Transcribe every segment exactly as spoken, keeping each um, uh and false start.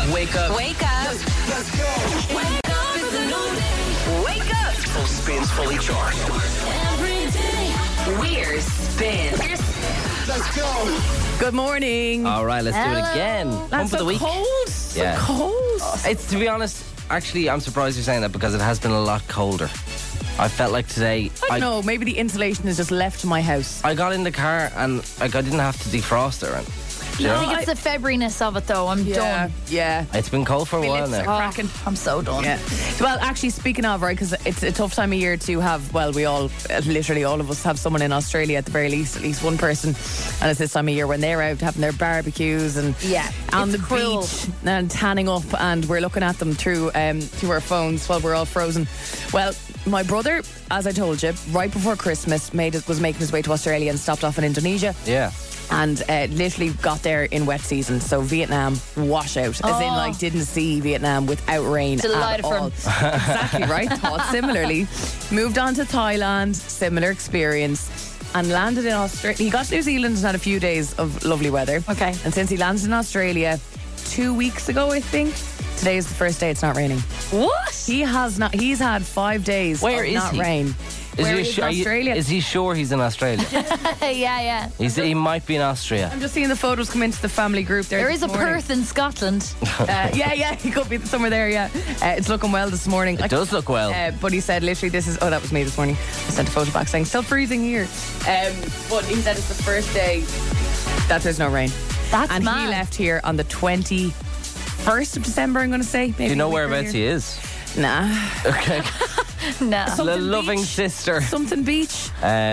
up. Wake up. Wake up. Let's, let's go. Wake up. It's a new day. Wake up. Full spins, fully charged. Every day. We're spin. Let's go. Good morning. All right, let's do it again. That's Pump so of the week. cold. So Yeah. cold. It's, to be honest, actually, I'm surprised you're saying that because it has been a lot colder. I felt like today. I don't know. Maybe the insulation has just left my house. I got in the car and like I didn't have to defrost it. Right? Do you I know? think it's the Febryness of it, though. I'm Yeah, done. yeah. It's been cold for a My while lips are now. cracking. I'm so done. Yeah. Well, actually, speaking of, right, because it's a tough time of year to have, well, we all, uh, literally all of us have someone in Australia at the very least, at least one person. And it's this time of year when they're out having their barbecues and Yeah, on it's the cruel. beach and tanning up, and we're looking at them through, um, through our phones while we're all frozen. Well, my brother, as I told you, right before Christmas, made it, was making his way to Australia and stopped off in Indonesia. Yeah. And uh, literally got there in wet season. So Vietnam washout, as in Oh. like didn't see Vietnam without rain Delighted at for all. him. Exactly right. Thought similarly. Moved on to Thailand, similar experience, and landed in Australia. He got to New Zealand and had a few days of lovely weather. Okay. And since he landed in Australia two weeks ago, I think, today is the first day it's not raining. What? He has not. He's had five days Where of is not he? rain. Is Where he, is su- are you- Australia? is he sure he's in Australia? yeah, yeah. He's, he might be in Austria. I'm just seeing the photos come into the family group there. There this is a morning. Perth in Scotland. Uh, yeah, yeah, he could be somewhere there, yeah. Uh, it's looking well this morning. It does look well. Uh, but he said literally this is, oh, that was me this morning. I sent a photo back saying, still freezing here. Um, but he said it's the first day that there's no rain. That's and mad. he left here on the twenty-first of December, I'm going to say. Do you know whereabouts he is? Nah. Okay. No. The Something loving beach. sister. Something beach.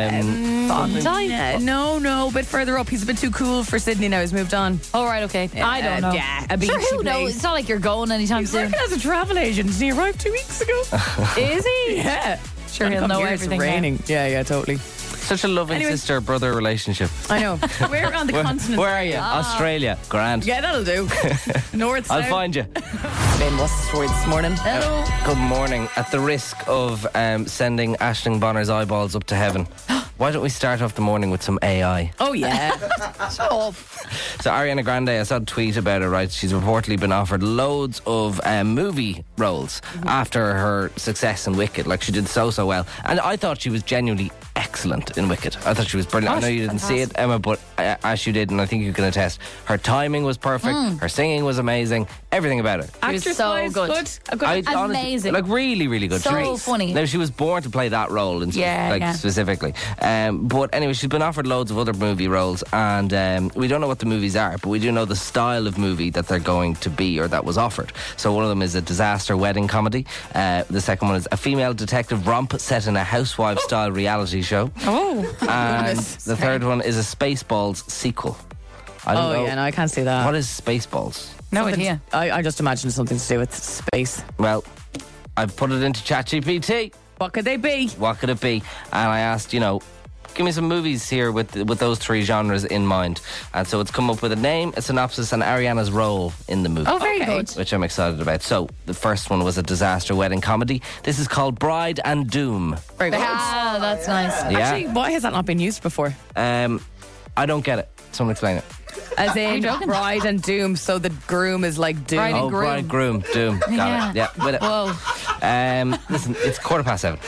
Um, Bontine? Uh, no, no, a bit further up. He's a bit too cool for Sydney now. He's moved on. All right, okay. I don't Uh, know. yeah, a Sure, beachy who knows? place. It's not like you're going anytime He's soon. working as a travel agent. He arrived two weeks ago. Is he? Yeah. Sure, Gonna he'll come know here, everything It's now. raining. Yeah, yeah, totally. such a loving Anyway. sister-brother relationship. I know. We're on the Where, continent. where are you? Australia. Grand. Yeah, that'll do. North, I'll south. find you. Ben, what's the story this morning? Hello. Good morning. At the risk of um, sending Aisling Bonner's eyeballs up to heaven, why don't we start off the morning with some A I? Oh, yeah. Shut up. So Ariana Grande, I saw a tweet about it, right? She's reportedly been offered loads of um, movie roles after her success in Wicked. Like, she did so, so well. And I thought she was genuinely excellent in Wicked. I thought she was brilliant. Oh, I know you didn't see it, Emma, but uh, as you did, and I think you can attest, her timing was perfect, her singing was amazing, everything about it. She was so Actress-wise, good. good. A good I actress. honestly- Amazing. like really, really good. So She was- funny. Now, she was born to play that role, in, Yeah, like yeah. specifically. Um, but anyway, she's been offered loads of other movie roles, and um, we don't know what the movies are, but we do know the style of movie that they're going to be, or that was offered. So one of them is a disaster wedding comedy. Uh, the second one is a female detective romp set in a housewife-style reality show. Oh, And goodness. the third one is a Spaceballs sequel. I don't Oh, know. yeah, no, I can't see that. What is Spaceballs? No Something- idea. I, I just imagine something to do with space. Well, I've put it into ChatGPT. What could they be? What could it be? And I asked, you know, give me some movies here with with those three genres in mind. And so it's come up with a name, a synopsis, and Ariana's role in the movie. Oh, very Okay. good. Which I'm excited about. So the first one was a disaster wedding comedy. This is called Bride and Doom. Very good. Ah, that's nice. Yeah. Actually, why has that not been used before? Um, I don't get it. Someone explain it. As in joking? bride and doom, so the groom is like doom. Bride and Oh, groom. bride, groom, doom. Got Yeah. it. Yeah, with it. Whoa. Um, listen, it's quarter past seven.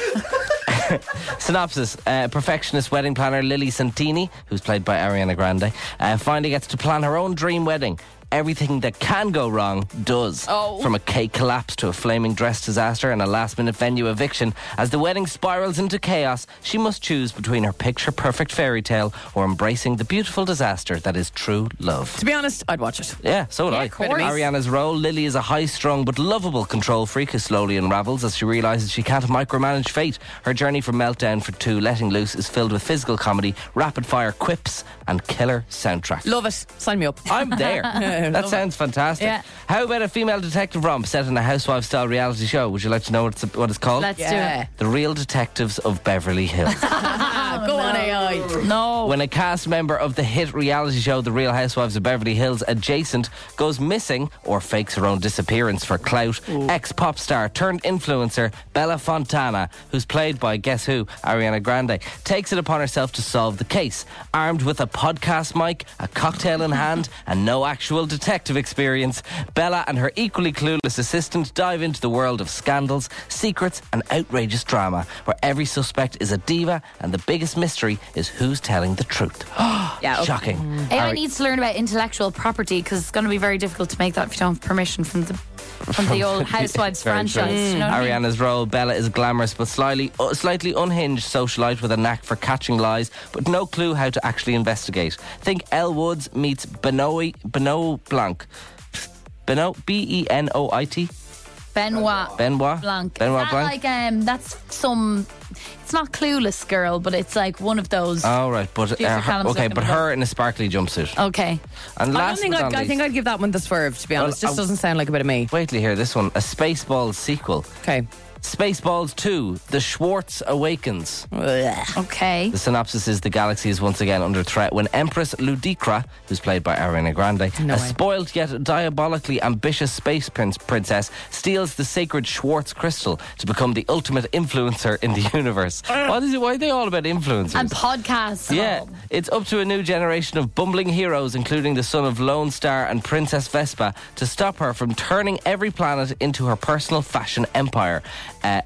Synopsis. Uh, perfectionist wedding planner Lily Santini, who's played by Ariana Grande, uh, finally gets to plan her own dream wedding. Everything that can go wrong does. Oh. From a cake collapse to a flaming dress disaster and a last-minute venue eviction. As the wedding spirals into chaos, she must choose between her picture-perfect fairy tale or embracing the beautiful disaster that is true love. To be honest, I'd watch it. Yeah, so would Yeah, I. of course. Ariana's role, Lily is a high-strung but lovable control freak who slowly unravels as she realises she can't micromanage fate. Her journey from meltdown for two letting loose is filled with physical comedy, rapid-fire quips and killer soundtrack. Love it. Sign me up. I'm there. That sounds fantastic. Yeah. How about a female detective romp set in a housewife-style reality show? Would you like to know what it's, what it's called? Let's Yeah. do The Real Detectives of Beverly Hills. Ah, go on, A I. it. No. When a cast member of the hit reality show The Real Housewives of Beverly Hills adjacent goes missing or fakes her own disappearance for clout, ex-pop star turned influencer Bella Fontana, who's played by, guess who, Ariana Grande, takes it upon herself to solve the case. Armed with a podcast mic, a cocktail in hand and no actual detective experience, Bella and her equally clueless assistant dive into the world of scandals, secrets and outrageous drama, where every suspect is a diva and the biggest mystery is who's telling the truth. Yeah, okay. Shocking. Ava Ari- needs to learn about intellectual property because it's going to be very difficult to make that if you don't have permission from the from the old Housewives Very franchise. true. You know what I mean? Ariana's role, Bella, is glamorous but slightly, uh, slightly unhinged socialite with a knack for catching lies, but no clue how to actually investigate. Think Elle Woods meets Benoit, Benoit Blanc. Benoit, B E N O I T. Benoit Benoit Blanc. Benoit Is that Blanc. like um, that's some. It's not Clueless Girl, but it's like one of those. Oh, right, but Future uh, her, Callum's okay, looking but it up. her in a sparkly jumpsuit. Okay. And I last don't think but I'd, not I least, think I'd give that one the swerve, to be honest. Well, Just I- doesn't sound like a bit of me. wait till you hear this one: a Spaceballs sequel. Okay. Spaceballs two: The Schwartz Awakens. Okay. The synopsis is the galaxy is once again under threat when Empress Ludicra, who's played by Ariana Grande, No a way. spoiled yet diabolically ambitious space prince princess, steals the sacred Schwartz crystal to become the ultimate influencer in the universe. What is it? Why are they all about influencers? And podcasts. and Yeah, all. it's up to a new generation of bumbling heroes, including the son of Lone Star and Princess Vespa, to stop her from turning every planet into her personal fashion empire. Uh,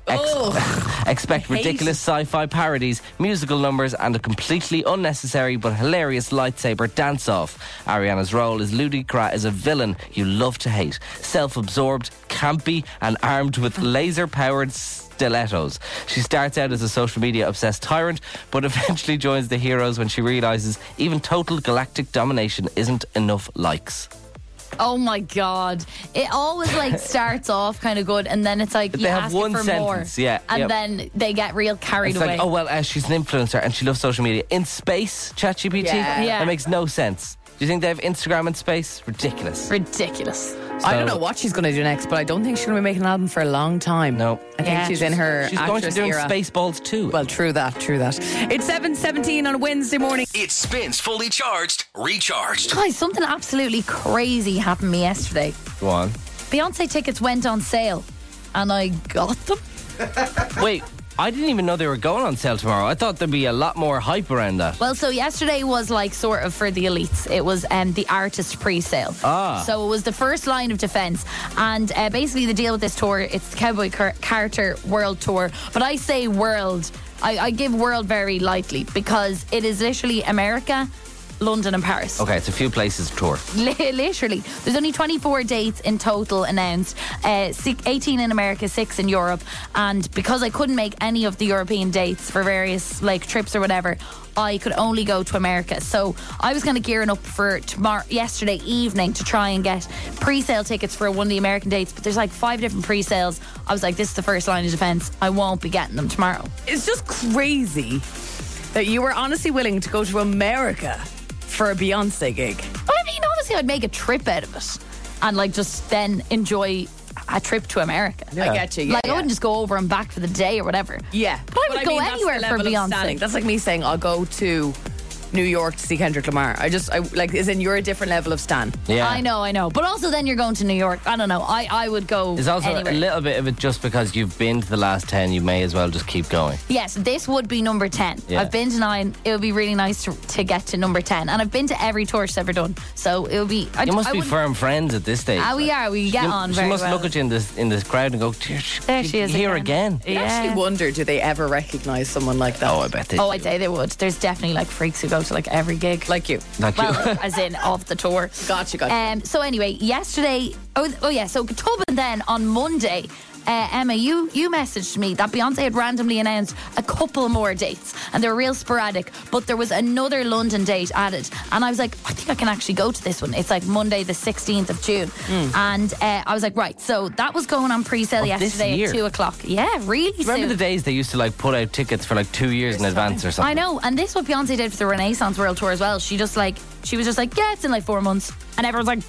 ex- expect hate ridiculous sci-fi parodies, musical numbers, and a completely unnecessary but hilarious lightsaber dance-off. Ariana's role as Ludicra is a villain you love to hate, self-absorbed, campy, and armed with laser-powered stilettos. She starts out as a social media obsessed tyrant, but eventually joins the heroes when she realises even total galactic domination isn't enough likes. Oh my God. It always like starts off kind of good and then it's like you They have ask one it for sentence, more. yeah, And yep. then they get real carried It's away. like, oh well, uh, she's an influencer and she loves social media. In space, ChatGPT? Yeah. Yeah. That makes no sense. Do you think they have Instagram in space? Ridiculous. Ridiculous. I don't So- know what she's going to do next, but I don't think she's going to be making an album for a long time. No. I think Yeah. she's in her She's going to actress be doing era. Spaceballs too. Well, true that, true that. It's seven seventeen on a Wednesday morning. It spins fully charged, recharged. Guys, something absolutely crazy happened to me yesterday. Go on. Beyonce tickets went on sale and I got them. Wait, I didn't even know they were going on sale tomorrow. I thought there'd be a lot more hype around that. Well, so yesterday was like sort of for the elites. It was um, the artist pre-sale. Ah. So it was the first line of defence. And uh, basically the deal with this tour, it's the Cowboy Car- Carter World Tour. But I say world, I, I give world very lightly because it is literally America, London and Paris. Okay, it's a few places to tour. Li- Literally. There's only twenty-four dates in total announced. Uh, six, eighteen in America, six in Europe. And because I couldn't make any of the European dates for various like trips or whatever, I could only go to America. So I was kind of gearing up for tomorrow, yesterday evening to try and get pre-sale tickets for one of the American dates. But there's like five different pre-sales. I was like, this is the first line of defence. I won't be getting them tomorrow. It's just crazy that you were honestly willing to go to America for a Beyonce gig. I mean, obviously I'd make a trip out of it and like just then enjoy a trip to America. I get you. Yeah, like yeah. I wouldn't just go over and back for the day or whatever. Yeah. But I would go mean, that's anywhere the for level of Beyonce. standing. That's like me saying I'll go to New York to see Kendrick Lamar. I just, I like, as in you're a different level of stan. Yeah. I know, I know. But also then you're going to New York. I don't know. I, I would go There's also anywhere. a little bit of it just because you've been to the last ten, you may as well just keep going. Yes, this would be number ten. Yeah. I've been to nine. It would be really nice to, to get to number ten. And I've been to every tour she's ever done. So it would be... I, You must I be wouldn't- firm friends at this stage. Ah, we are. We get You- on she very must well. look at you in this in this crowd and go, "Dear, sh- There she is here again. I Yeah. actually wonder, do they ever recognise someone like that? Oh, I bet they Oh, do. I'd say they would. There's definitely like freaks who go to like every gig. Like you. Like you. Well, as in of the tour. Gotcha, gotcha. Um, so anyway, yesterday, oh, oh yeah, so Tubman then on Monday, uh, Emma, you you messaged me that Beyonce had randomly announced a couple more dates, and they were real sporadic, but there was another London date added, and I was like, I think I can actually go to this one. It's like Monday the sixteenth of June, and uh, I was like, right, so that was going on pre-sale Of this yesterday year? at two o'clock. Yeah, really Remember soon. the days they used to like put out tickets for like two years in advance or something? I know, and this is what Beyonce did for the Renaissance World Tour as well. She just like, she was just like, yeah, it's in like four months. And everyone's like,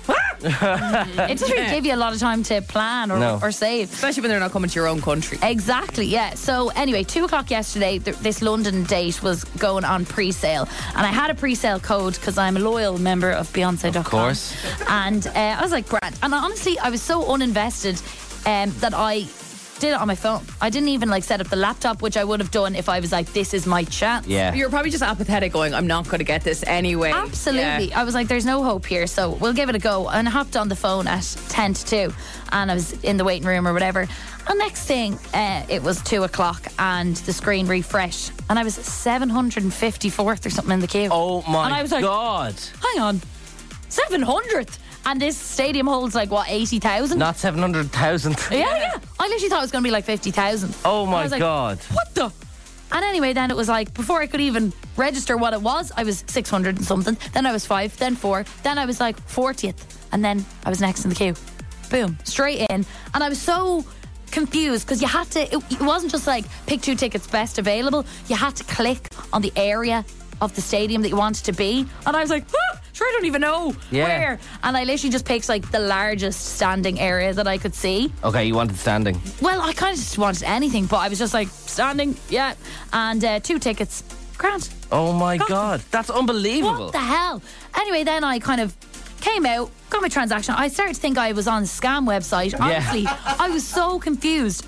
ah! It doesn't really give you a lot of time to plan or, No. or save. Especially when they're not coming to your own country. Exactly, yeah. So anyway, two o'clock yesterday, th- this London date was going on pre-sale. And I had a pre-sale code because I'm a loyal member of Beyonce dot com. Of course. And uh, I was like, grand. And honestly, I was so uninvested um, that I did it on my phone. I didn't even like set up the laptop, which I would have done if I was like, this is my chance. Yeah. You're probably just apathetic going, I'm not going to get this anyway. Absolutely. Yeah. I was like, there's no hope here, so we'll give it a go. And I hopped on the phone at ten to two, and I was in the waiting room or whatever. And next thing, uh, it was two o'clock and the screen refreshed, and I was seven hundred fifty-fourth or something in the queue. Oh my and I was like, God. hang on, seven hundredth? And this stadium holds like, what, eighty thousand? Not seven hundred thousand. Yeah, yeah. I literally thought it was going to be like fifty thousand. Oh my I was like, God. what the? And anyway, then it was like, before I could even register what it was, I was six hundred and something. Then I was five, then four. Then I was like fortieth. And then I was next in the queue. Boom, straight in. And I was so confused because you had to, it, it wasn't just like pick two tickets best available. You had to click on the area of the stadium that you wanted to be. And I was like, ah, sure, I don't even know Yeah. where. And I literally just picked like the largest standing area that I could see. Okay, you wanted standing. Well, I kind of just wanted anything, but I was just like, standing, yeah. And uh, two tickets, grand. Oh my Got God. That's unbelievable. What the hell? Anyway, then I kind of came out, got my transaction. I started to think I was on a scam website. Honestly, I was so confused.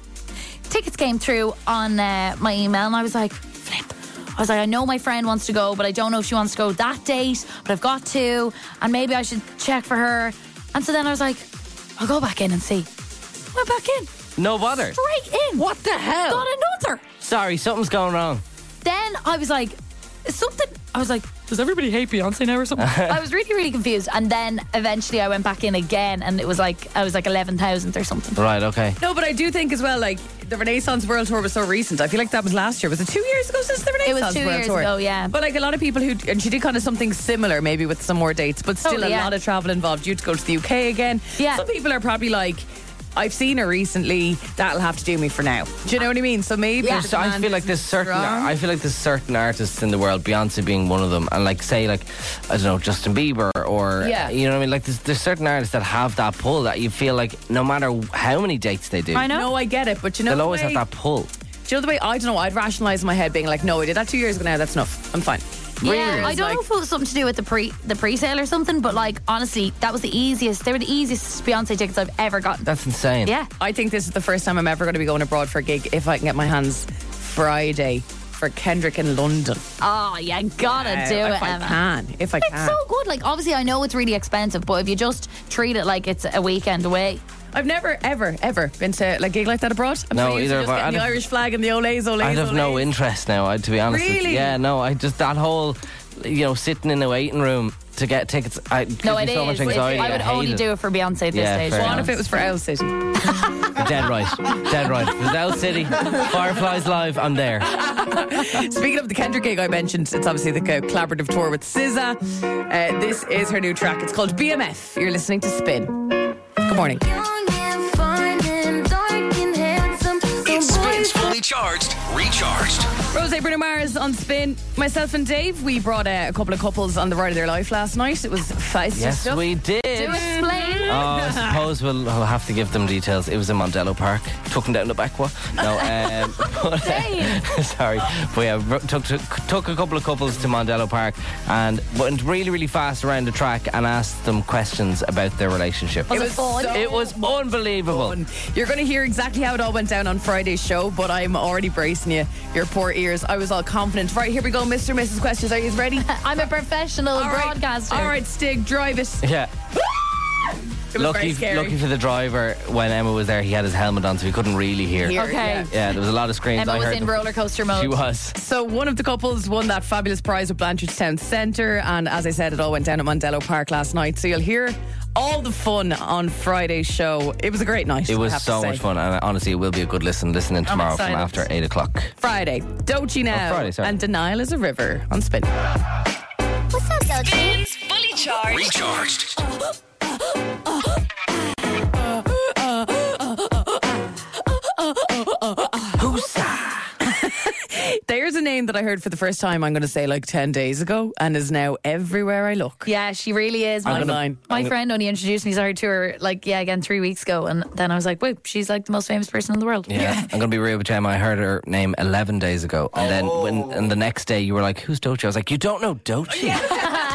Tickets came through on uh, my email, and I was like, flip. I was like, I know my friend wants to go, but I don't know if she wants to go that date, but I've got to, and maybe I should check for her. And so then I was like, I'll go back in and see. Went back in. No bother. Straight in. What the hell? Got another. Sorry, something's going wrong. Then I was like, something. I was like, does everybody hate Beyonce now or something? I was really, really confused. And then eventually I went back in again, and it was like, I was like eleven thousandth or something. Right, okay. No, but I do think as well, like, the Renaissance World Tour was so recent. I feel like that was last year. Was it two years ago since the Renaissance two World years Tour? ago, yeah. But like a lot of people who, and she did kind of something similar, maybe with some more dates, but still Totally, a yeah. lot of travel involved. You had to go to the U K again. Yeah. Some people are probably like, I've seen her recently, that'll have to do me for now. Do you know what I mean? So maybe Yeah. the So I demand feel like there's isn't certain strong. I feel like there's certain artists in the world, Beyonce being one of them, and like say like I don't know, Justin Bieber or Yeah. you know what I mean, like there's, there's certain artists that have that pull that you feel like no matter how many dates they do, I know. No, I get it, but you know they'll the always way, have that pull. Do you know the way, I don't know, I'd rationalise in my head being like, no, I did that two years ago now, that's enough. I'm fine. Yeah, Really? I don't Like- know if it was something to do with the pre the pre-sale or something, but like honestly, that was the easiest. They were the easiest Beyonce tickets I've ever gotten. That's insane. Yeah. I think this is the first time I'm ever going to be going abroad for a gig if I can get my hands Friday for Kendrick in London. Oh, you gotta Uh, do if it, I Emma. can. If I It's can. so good. Like, obviously, I know it's really expensive, but if you just treat it like it's a weekend away. I've never, ever, ever been to like, a gig like that abroad. I'm No, so used to either just have I. getting the I'd have- Irish flag and the olays, olays, I'd have no olays. interest now, I- to be honest. with you. Really? Yeah, no, I just that whole you know sitting in a waiting room to get tickets. I gives No, me it so is. much anxiety. I would hate only it. do it for Beyonce at this Yeah, stage. fair What enough. if it was for Owl City? Dead right, dead right. If it's Owl City, Fireflies Live, I'm there. Speaking of the Kendrick gig I mentioned, it's obviously the co- collaborative tour with S Z A. Uh, this is her new track. It's called B M F. You're listening to Spin. Good morning. It spins fully charged, recharged. Rose Bruno Mars on Spin. Myself and Dave, we brought uh, a couple of couples on the ride of their life last night. It was feisty Yes, stuff. we did. To explain. Oh, I suppose we'll, we'll have to give them details. It was in Mondello Park. Took them down the back one. No, um, but, uh, sorry. But yeah, r- took, took took a couple of couples to Mondello Park and went really, really fast around the track and asked them questions about their relationship. Was it fun? so It was much unbelievable. fun. You're going to hear exactly how it all went down on Friday's show, but I'm already bracing you, your poor ears. I was all confident. Right, here we go, Mister and Missus Questions. Are you ready? I'm a professional All right. broadcaster. All right, Stig, drive it. Yeah. It was Lucky, very scary. lucky for the driver, when Emma was there, he had his helmet on, so he couldn't really hear. Here, Okay. yeah. Yeah, there was a lot of screams. Emma I was heard in them. roller coaster mode. She was. So one of the couples won that fabulous prize with Blanchardstown Centre, and as I said, it all went down at Mondello Park last night. So you'll hear all the fun on Friday's show. It was a great night. It was I have to so say. much fun, and honestly, it will be a good listen listening tomorrow from excited. after eight o'clock. Friday, Dochi Now, Oh, Friday, sorry. and Denial is a River on Spin. What's up, Dochi? Spins fully charged, recharged. There's a name that I heard for the first time, I'm going to say like ten days ago, and is now everywhere I look. Yeah, she really is. I'm My, gonna- I'm my gonna- friend only introduced me sorry, to her, like, yeah, again, three weeks ago. And then I was like, whoa, she's like the most famous person in the world. Yeah, I'm gonna be real with you, Emma. I heard her name eleven days ago, and then when and the next day you were like, "Who's Dochi?" I was like, "You don't know Dochi?"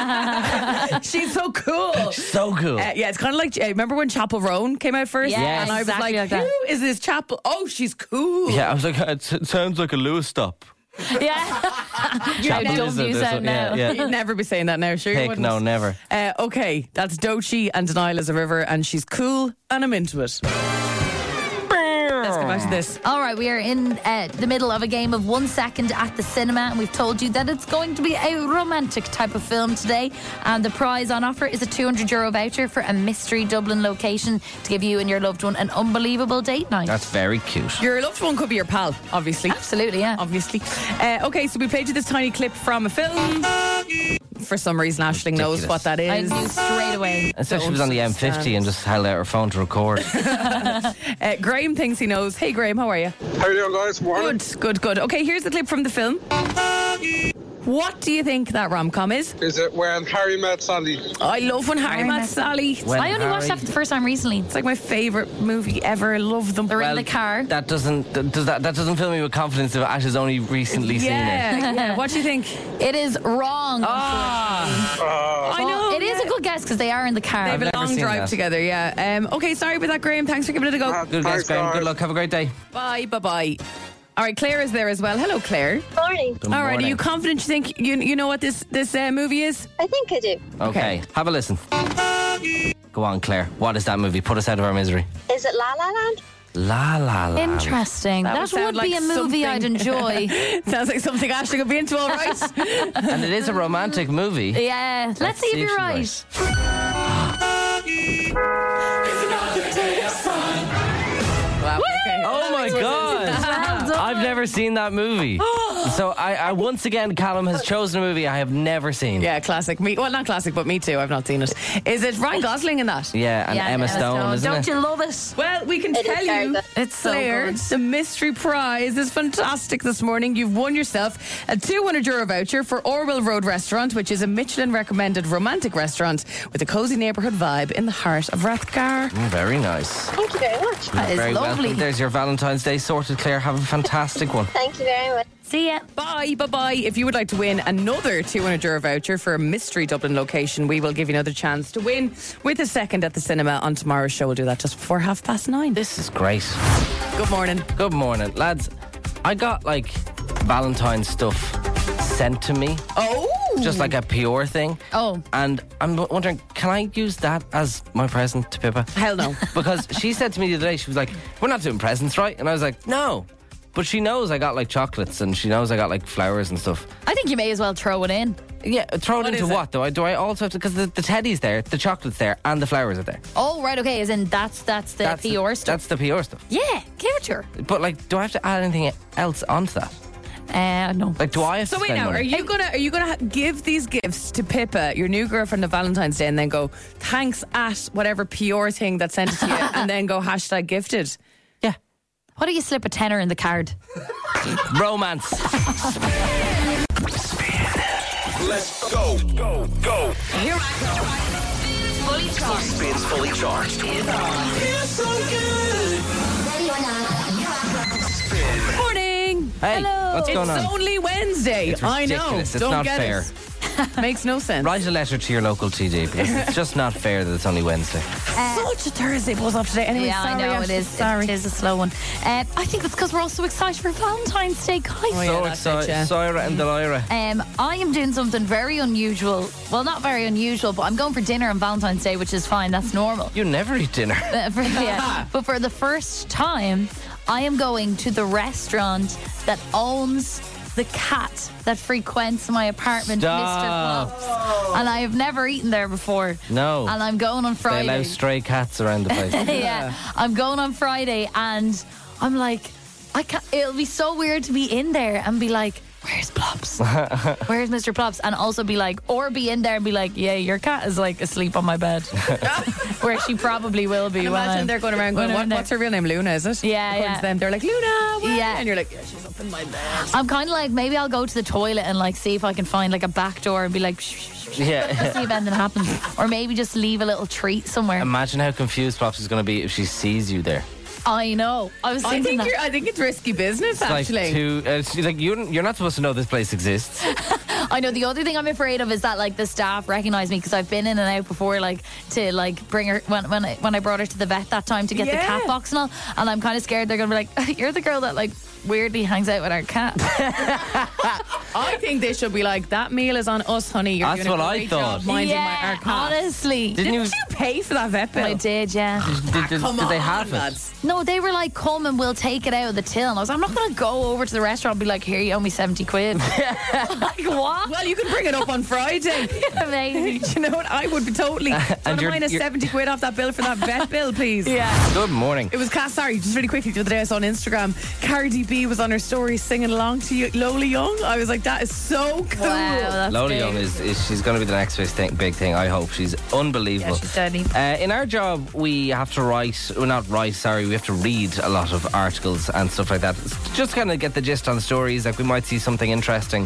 She's so cool. So cool. Uh, yeah, it's kind of like, uh, remember when Chapel Roan came out first? Yes, And I was exactly like, like that. who is this Chapel? Oh, she's cool. Yeah, I was like, it s- sounds like a Lewis stop. Yeah. How Chapel dumb is you it, this sound one, now. yeah, yeah. You'd never be saying that now, sure you Heck, wouldn't. no, never. Uh, okay, that's Doechii and Denial is a River, and she's cool, and I'm into it. Let's go back to this. All right, we are in uh, the middle of a game of one second at the cinema, and we've told you that it's going to be a romantic type of film today. And the prize on offer is a two hundred euro voucher for a mystery Dublin location to give you and your loved one an unbelievable date night. That's very cute. Your loved one could be your pal, obviously. Absolutely, yeah. Obviously. Uh, okay, so we played you this tiny clip from a film. For some reason, Aisling knows Ridiculous. what that I is. knew straight away. Especially she was Don't on the M fifty and just held out her phone to record. Uh, Graham thinks he knows. Hey, Graham, how are you? How are you doing, guys? Morning. Good, good, good. Okay, here's the clip from the film. What do you think that rom-com is? Is it when Harry met Sally? I love when Harry Harry met met- Sally. It's When I only watched Harry- that for the first time recently. like my favourite movie ever. I love them. They're in the car. That doesn't that- does that that doesn't fill me with confidence if Ash has only recently seen it. Yeah, yeah. What do you think? It is wrong. Ah, I know. It is yeah. a good guess because they are in the car. They have a never long seen drive that. together, yeah. Um, okay, sorry about that, Graham. Thanks for giving it a go. Ah, Good guess, Thanks, Graham. guys. Good luck. Have a great day. Bye, bye, bye. All right, Claire is there as well. Hello, Claire. Morning. Good All right, are morning. you confident you think you you know what this this uh, movie is? I think I do. Okay, have a listen. Go on, Claire. What is that movie? Put us out of our misery. Is it La La Land? La La La. Interesting. That, would would, sound be like a movie I'd something- enjoy. Sounds like something Ashley could be into, all right. And it is a romantic movie. Yeah. Let's, see if you're right. she's Wow, okay. Oh my god! Well done. I've never seen that movie. So I, I once again, Callum has chosen a movie I have never seen. Yeah, classic. Me, well, not classic, but me too. I've not seen it. Is it Ryan Gosling in that? Yeah, and Yeah, Emma Stone, isn't Don't it? you love it? Well, we can It is tell very you, good. It's so Claire, good. the mystery prize is fantastic this morning. You've won yourself a two hundred euro voucher for Orwell Road Restaurant, which is a Michelin recommended romantic restaurant with a cosy neighbourhood vibe in the heart of Rathgar. Mm, very nice. Thank you very much. That is Very lovely. welcome. There's your Valentine's Day sorted, Claire. Have a fantastic one. Thank you very much. See ya. Bye, bye, bye. If you would like to win another two hundred euro voucher for a mystery Dublin location, we will give you another chance to win with a second at the cinema on tomorrow's show. We'll do that just before half past nine. This is great. Good morning. Good morning, lads. I got like Valentine's stuff sent to me, Oh! just like a pure thing. Oh. And I'm wondering, can I use that as my present to Pippa? Hell no. Because she said to me the other day, she was like, "We're not doing presents, right?" And I was like, "No." But she knows I got like chocolates and she knows I got like flowers and stuff. I think you may as well throw it in. Yeah, throw it What into is it? what though? I, do I also have to, because the, the teddy's there, the chocolate's there, and the flowers are there. Oh, right, okay. As in, that's that's the That's P R stuff. That's the P R stuff. Yeah, give it to her. But like, do I have to add anything else onto that? Uh, no. Like, do I have So to wait spend now, money? are you gonna are you gonna ha- give these gifts to Pippa, your new girlfriend, on Valentine's Day, and then go thanks at whatever P R thing that sent it to you, and then go hashtag gifted? Yeah. Why don't you slip a tenner in the card? Romance. Let's go. Go. Go. Here I go. Fully charged. Spins fully charged. Feels so good. Ready or not? Spin. Morning. Hey, Hello. what's going It's on? only Wednesday. It's I know. ridiculous. It's Don't not get fair. it. Makes no sense. Write a letter to your local T D because it's just not fair that it's only Wednesday. Such a Thursday buzz off today. Anyway, yeah, sorry, I know Ash. it is. Sorry. It is a slow one. Uh, I think it's because we're all so excited for Valentine's Day, guys. Oh, yeah, so that's excited. it, yeah. Syra and Delira. Um, I am doing something very unusual. Well, not very unusual, but I'm going for dinner on Valentine's Day, which is fine. That's normal. You never eat dinner. Uh, for- yeah. But for the first time, I am going to the restaurant that owns the cat that frequents my apartment, Stop. Mister Flops. And I have never eaten there before. No. And I'm going on They Friday. allow stray cats around the place. yeah, I'm going on Friday, and I'm like, I can't. It'll be so weird to be in there and be like, "Where's Plops? Where's Mister Plops?" And also be like, or be in there and be like, "Yeah, your cat is like asleep on my bed," where she probably will be. And when imagine I'm- they're going around when going, I'm what, in there. what's her real name? Luna, is it? Yeah, According yeah. to them, they're like, Luna, what? Yeah. And you're like, yeah, she's up in my bed. I'm kind of like, maybe I'll go to the toilet and like see if I can find like a back door and be like, shh, shh, shh, Yeah. see if anything happens, or maybe just leave a little treat somewhere. Imagine how confused Pops is going to be if she sees you there. I know. I was I thinking think that. you're, I think it's risky business, Like, actually. two, uh, she's like, you're, you're not supposed to know this place exists. I know the other thing I'm afraid of is that like the staff recognise me because I've been in and out before, like to like bring her when when I, when I brought her to the vet that time to get Yeah. the cat box and all, and I'm kind of scared they're gonna be like, you're the girl that like weirdly hangs out with our cat. I think they should be like, that meal is on us, honey. You're That's doing what a I great thought. job minding my, yeah, our cat. honestly. Didn't you? Did you pay for that vet bill? I did, yeah. Did, did, Come did on, they have it? lads. No, they were like, come and we'll take it out of the till. And I was like, I'm not going to go over to the restaurant and be like, here, you owe me seventy quid. Like, what? Well, you can bring it up on Friday. Amazing. Do you know what? I would be totally. and Want to you're- minus you're- seventy quid off that bill for that vet bill, please? Yeah. Good morning. It was Cass, sorry, just really quickly, the other day I saw on Instagram, Cardi B was on her story singing along to you, Lola Young. I was like, that is so cool. Wow, that's Lola big. Young is, is she's going to be the next big thing, big thing. I hope she's unbelievable. Yeah, she's deadly. Uh, in our job, we have to write, well, not write, sorry, we have to read a lot of articles and stuff like that. It's just kind of get the gist on stories. Like we might see something interesting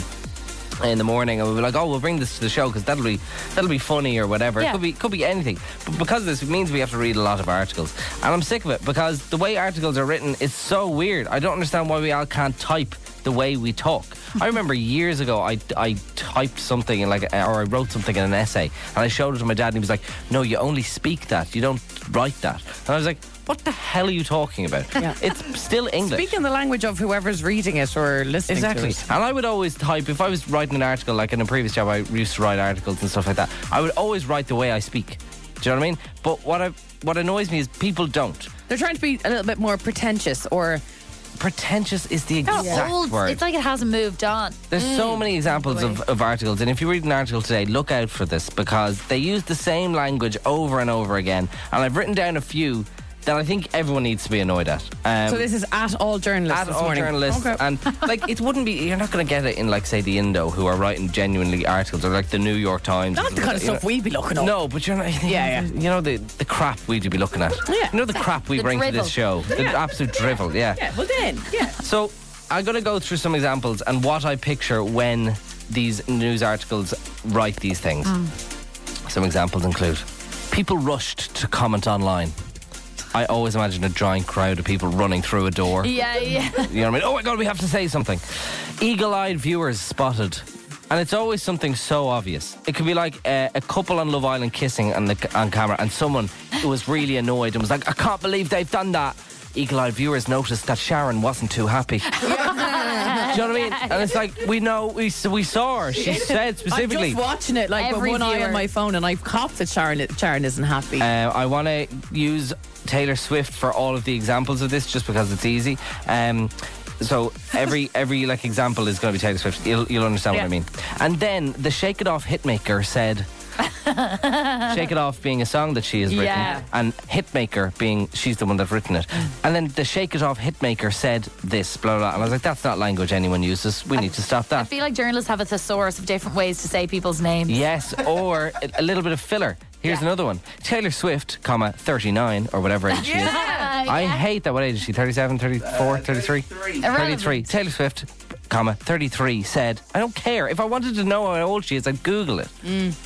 in the morning, and we'll be like, "Oh, we'll bring this to the show because that'll be that'll be funny or whatever." Yeah. It could be could be anything. But because of this, it means we have to read a lot of articles, and I'm sick of it because the way articles are written is so weird. I don't understand why we all can't type the way we talk. I remember years ago, I, I typed something in like, or I wrote something in an essay, and I showed it to my dad, and he was like, "No, you only speak that. You don't write that." And I was like, "What the hell are you talking about? Yeah. It's still English." Speaking the language of whoever's reading it or listening Exactly. to it. And I would always type, if I was writing an article, like in a previous job, I used to write articles and stuff like that. I would always write the way I speak. Do you know what I mean? But what I, what annoys me is people don't. They're trying to be a little bit more pretentious or... Pretentious is the Oh, exact old. word. It's like it hasn't moved on. There's so many examples of, of articles, and if you read an article today, look out for this because they use the same language over and over again. And I've written down a few that I think everyone needs to be annoyed at. Um, So this is at all journalists At this all morning. journalists, Okay. and like it wouldn't be. You're not going to get it in like say the Indo, who are writing genuinely articles, or like the New York Times. Not the kind of You know- stuff we'd be looking up. No, but you're not. Yeah, yeah. You know the the crap we'd be looking at. Yeah. You know the crap we The bring to drivel. this show. The Yeah. absolute drivel. Yeah. Yeah, well then, yeah. So I'm going to go through some examples and what I picture when these news articles write these things. Some examples include people rushed to comment online. I always imagine a giant crowd of people running through a door. Yeah, yeah. You know what I mean? Oh my God, we have to say something. Eagle-eyed viewers spotted. And it's always something so obvious. It could be like uh, a couple on Love Island kissing on, the, on camera, and someone who was really annoyed and was like, I can't believe they've done that. Eagle-eyed viewers noticed that Sharon wasn't too happy. Do you know what I mean? And it's like, we know, we, we saw her. She said specifically. I'm just watching it like with Every one eye viewer. on my phone, and I've copped that Sharon, Sharon isn't happy. Uh, I want to use Taylor Swift for all of the examples of this, just because it's easy. Um, so every every like example is going to be Taylor Swift. You'll, you'll understand Yeah. what I mean. And then the Shake It Off hitmaker said, "Shake It Off" being a song that she has written, Yeah. and hitmaker being she's the one that's written it. And then the Shake It Off hitmaker said this, blah blah. blah. And I was like, that's not language anyone uses. We need to stop I that. feel like journalists have a thesaurus of different ways to say people's names. Yes, or a, a little bit of filler. Here's Yeah. another one. Taylor Swift, comma, thirty-nine, or whatever age she is. Yeah, I yeah. hate that. What age is she? thirty-seven, thirty-four, thirty-three? thirty-three. Taylor Swift, comma, thirty-three, said, I don't care. If I wanted to know how old she is, I'd Google it.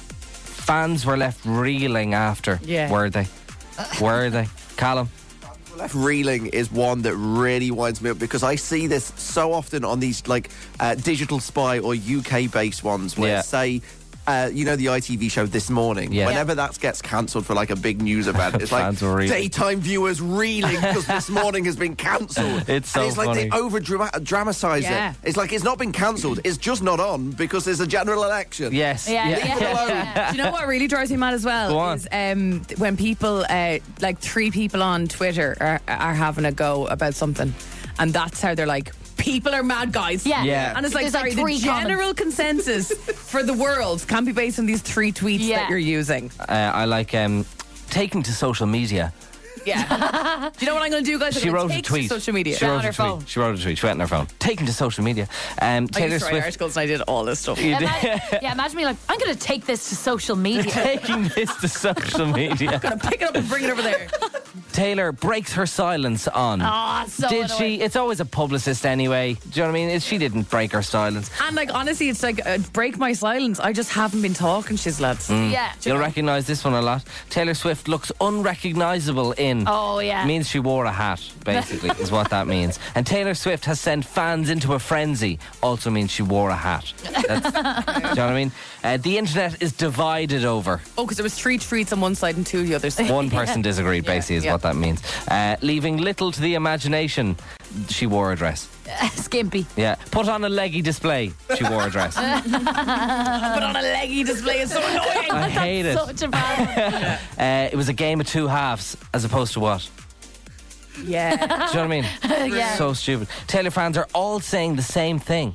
Fans were left reeling after. Yeah. Were they? Were they? Callum? Left reeling is one that really winds me up because I see this so often on these like uh, Digital Spy or U K based ones where Yeah. say uh, you know the I T V show This Morning, Yeah. whenever that gets cancelled for like a big news event, it's like Fans were reeling. daytime viewers reeling because This Morning has been cancelled. It's so and it's like funny. they over dramatise Yeah. it. It's like it's not been cancelled, it's just not on because there's a general election. Yes. Yeah, Leave it alone. yeah. Do you know what really drives me mad as well? Go on. Is um, when people, uh, like three people on Twitter are, are having a go about something, and that's how they're like, people are mad guys. Yeah. Yeah. And it's like, There's like sorry, three the general consensus for the world can't be based on these three tweets Yeah. that you're using. Uh, I like um, taking to social media. Yeah. Do you know what I'm going to do, guys? I'm She gonna wrote a take to tweet. social media. She wrote on a her tweet. phone. She wrote a tweet. She went on her phone. Taken to social media. Um, I Taylor used to write Swift. articles and I did all this stuff. You did. Imagine, yeah, imagine me like, I'm going to take this to social media. Taking this to social media. Gonna pick it up and bring it over there. Taylor breaks her silence on. Oh, so Did annoying. she? It's always a publicist anyway. Do you know what I mean? It- She didn't break her silence. And like honestly, it's like uh, break my silence. I just haven't been talking, she's lads. Yeah. You'll recognise this one a lot. Taylor Swift looks unrecognisable in. Oh, yeah. Means she wore a hat, basically, is what that means. And Taylor Swift has sent fans into a frenzy. Also means she wore a hat. That's, do you know what I mean? Uh, the internet is divided over. Oh, because there was three tweets on one side and two the other side. One person disagreed, basically, is yeah. what that means. Uh, leaving little to the imagination. She wore a dress. Skimpy. Yeah. Put on a leggy display. She wore a dress. I But on a leggy display is so annoying. hate it. Such a bad one. Uh, it was a game of two halves as opposed to what? Yeah. Do you know what I mean? Yeah. So stupid. Taylor fans are all saying the same thing.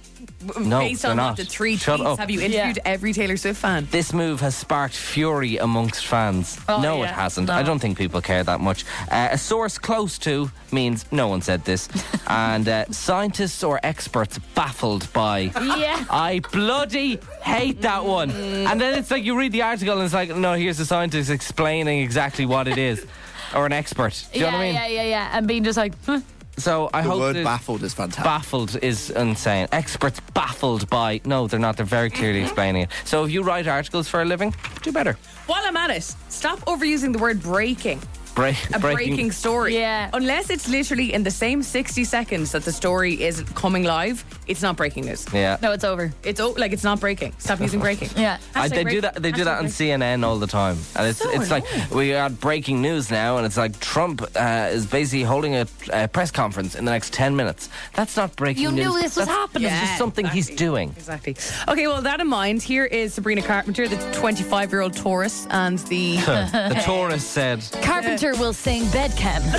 No, Based they're on not. what, the three Shut tweets, up. have you interviewed every Taylor Swift fan? This move has sparked fury amongst fans. Oh, no, yeah. it hasn't. No. I don't think people care that much. Uh, a source close to means no one said this. And uh, scientists or experts baffled by. Yeah. I bloody hate that one. And then it's like you read the article and it's like, no, here's a scientist explaining exactly what it is. Or an expert. Do you yeah, know what I mean? yeah, yeah, yeah. And being just like, huh. So I The hope word that- baffled is fantastic. Baffled is insane. Experts baffled by. No, they're not. They're very clearly explaining it. So if you write articles for a living, do better. While I'm at it, stop overusing the word breaking. Break, A breaking, story. Yeah. Unless it's literally in the same sixty seconds that the story is coming live, it's not breaking news. Yeah. no, it's over. It's oh, like it's not breaking. Stop using breaking. Yeah. I, Hashtag they do break- that. They do hashtag that on break- C N N all the time, and it's So it's like we got breaking news now, and it's like Trump uh, is basically holding a, a press conference in the next ten minutes. That's not breaking You news. knew this was That's- happening. It's just something he's doing. Exactly. Okay, well, that in mind, here is Sabrina Carpenter, the twenty-five-year-old Taurus, and the The tourist said Carpenter will sing Bedcam.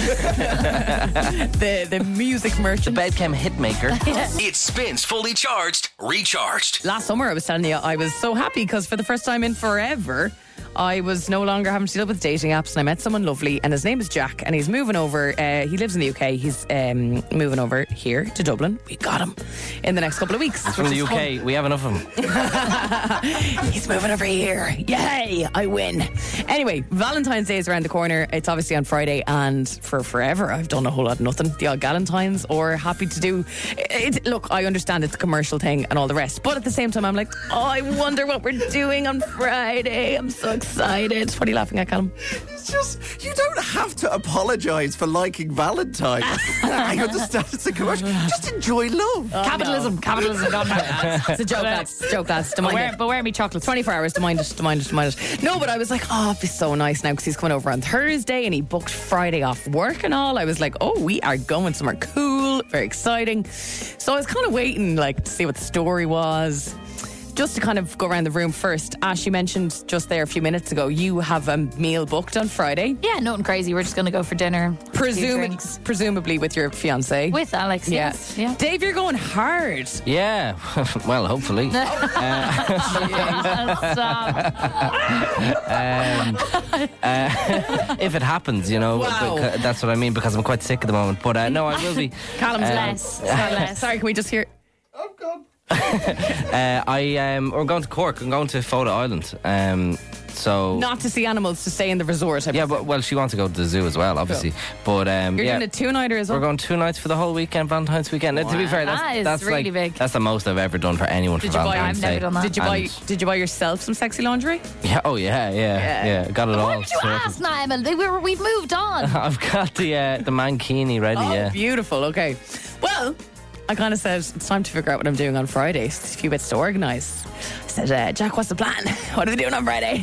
the the music merchant. Bedcam hitmaker. It spins fully charged, recharged. Last summer, I was telling you, I was so happy because for the first time in forever, I was no longer having to deal with dating apps, and I met someone lovely, and his name is Jack, and he's moving over. Uh, he lives in the U K. He's um, moving over here to Dublin. We got him in the next couple of weeks. From which the is U K, we have enough of them. fun. He's moving over here. Yay! I win. Anyway, Valentine's Day is around the corner. It's obviously on Friday, and for forever, I've done a whole lot of nothing. The odd Galentine's, or happy to do. It, look, I understand it's a commercial thing and all the rest, but at the same time, I'm like, oh, I wonder what we're doing on Friday. I'm so excited. What are you laughing at, Callum? It's just, you don't have to apologise for liking Valentine. I understand it's a commercial. Just enjoy love. Capitalism. Capitalism. Gone mad. It's a joke, lads. It's a joke, lads. Don't But mind where, it. but where are me chocolates? twenty-four hours to mind it, to mind it, to mind it. No, but I was like, oh, it'd be so nice now because he's coming over on Thursday and he booked Friday off work and all. I was like, oh, we are going somewhere cool, very exciting. So I was kind of waiting, like, to see what the story was. Just to kind of go around the room first, Ash, you mentioned just there a few minutes ago, you have a meal booked on Friday, Yeah, nothing crazy. We're just going to go for dinner. few presumably, drinks. presumably with your fiance. With Alex, yeah. yes. Yeah. Dave, you're going hard. Yeah, well, hopefully. Stop. Um, uh, if it happens, you know, Wow. beca- that's what I mean, because I'm quite sick at the moment. But uh, no, I will be. Callum's Um, Less. It's not less. Sorry, can we just hear? Uh, I um, we're going to Cork. I'm going to Foda Island. Um, so Not to see animals, to stay in the resort. I yeah, but well, she wants to go to the zoo as well, obviously. But um, You're yeah, doing a two-nighter as well? we're going two nights for the whole weekend, Valentine's weekend. Uh, To be fair, that's That is that's really like big. that's the most I've ever done for anyone Did for you buy- Valentine's I've never Day. done that. Did you buy? And- Did you buy yourself some sexy lingerie? Yeah. Oh yeah, yeah, Yeah. yeah. Got it all. Why would you sorted. ask, Niall? We were, we've moved on. I've got the uh, the mankini ready. Oh, yeah. beautiful. Okay. Well, I kind of said it's time to figure out what I'm doing on Friday. There's a few bits to organise. I said, uh, Jack, what's the plan? What are we doing on Friday?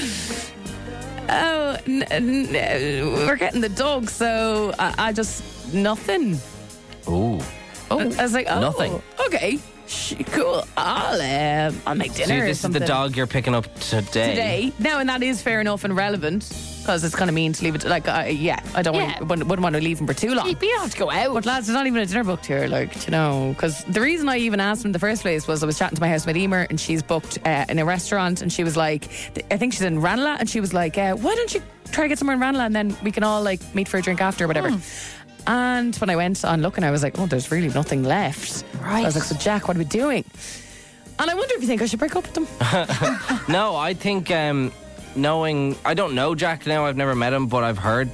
oh, n- n- we're getting the dog, so I, I just nothing. Ooh. Oh, I was like, oh, Nothing. Okay, Sh- cool. I'll um, I'll make So dinner. or this is something the dog you're picking up today. today. Now, and that is fair enough and relevant because it's kind of mean to leave it. Like, uh, yeah, I don't Yeah. want, wouldn't, wouldn't want to leave him for too long. You don't have to go out. But lads, there's not even a dinner booked here, like, you know, because the reason I even asked him in the first place was I was chatting to my housemate Emer and she's booked uh, in a restaurant and she was like, I think she's in Ranelagh and she was like, uh, why don't you try to get somewhere in Ranelagh and then we can all like meet for a drink after or whatever. And when I went on looking, I was like, oh, there's really nothing left. Right. I was like, so Jack, what are we doing? And I wonder if you think I should break up with them. No, I think um, knowing I don't know Jack now. I've never met him, but I've heard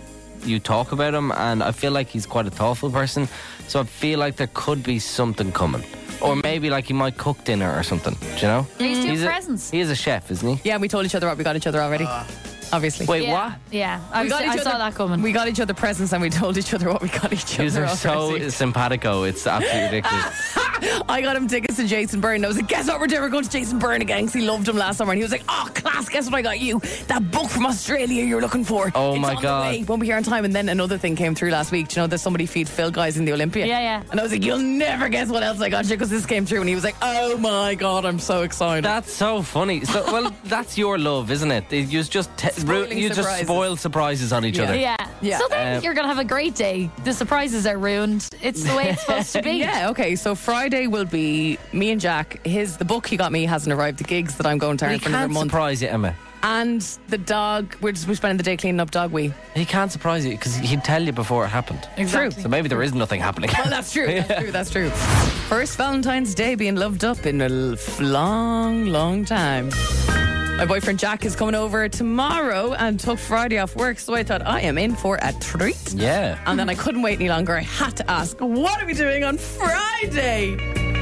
you talk about him, and I feel like he's quite a thoughtful person. So I feel like there could be something coming. Or maybe like he might cook dinner or something. Do you know? He's two He's a, presents. he is a chef, isn't he? Yeah, we told each other what we got each other already. Obviously. Wait, yeah. what? Yeah, I, We was, got each I other, saw that coming. We got each other presents and we told each other what we got each Yous other are so already. simpatico. It's absolutely ridiculous. I got him tickets to Jason Byrne. I was like, guess what we're doing? We're going to Jason Byrne again because he loved him last summer. And he was like, oh, class, guess what I got you? That book from Australia you're looking for. Oh, it's my on God. The way. Won't be here on time. And then another thing came through last week. Do you know that somebody feed Phil guys in the Olympia? Yeah, yeah. And I was like, you'll never guess what else I got you because this came through. And he was like, oh my God, I'm so excited. That's so funny. So, well, that's your love, isn't it? You just te- Spoiling you just surprises. spoil surprises on each Yeah. other. Yeah. Yeah. So then Um, you're going to have a great day. The surprises are ruined. It's the way it's supposed to be. Yeah, okay. So Friday will be me and Jack. His the book he got me hasn't arrived. The gigs that I'm going to He earn for another can't month. surprise you, Emma. And the dog, we're just we're spending the day cleaning up dog wee. He can't surprise you because he'd tell you before it happened. Exactly. So maybe there is nothing happening. Well, that's true. That's true. That's true. First Valentine's Day being loved up in a l- long, long time. My boyfriend Jack is coming over tomorrow and took Friday off work, so I thought I am in for a treat. Yeah. And then I couldn't wait any longer. I had to ask, what are we doing on Friday?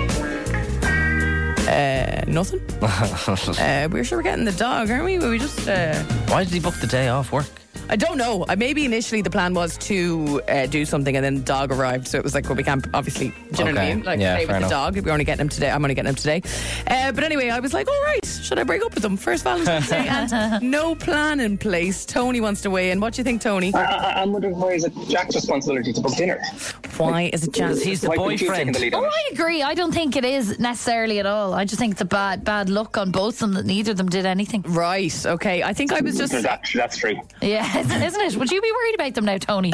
Uh, nothing. uh, we're sure we're getting the dog, aren't we? We just. Uh, Why did he book the day off work? I don't know. Uh, Maybe initially the plan was to uh, do something, and then the dog arrived, so it was like, well, we can't obviously. Do you know what I Okay. mean? Like Yeah, stay fair with the enough. dog. We're only getting him today. I'm only getting him today. Uh, but anyway, I was like, all right, should I break up with him? First Valentine's Day, and no plan in place. Tony wants to weigh in. What do you think, Tony? I, I, I'm wondering why is it Jack's responsibility to book dinner? Why is it Jazz? He's the Why couldn't you take boyfriend. the lead on Oh, it? I agree. I don't think it is necessarily at all. I just think it's a bad, bad luck on both of them that neither of them did anything. Right. Okay. I think I was just. There's that- That's true. Yeah, isn't isn't it? Would you be worried about them now, Tony?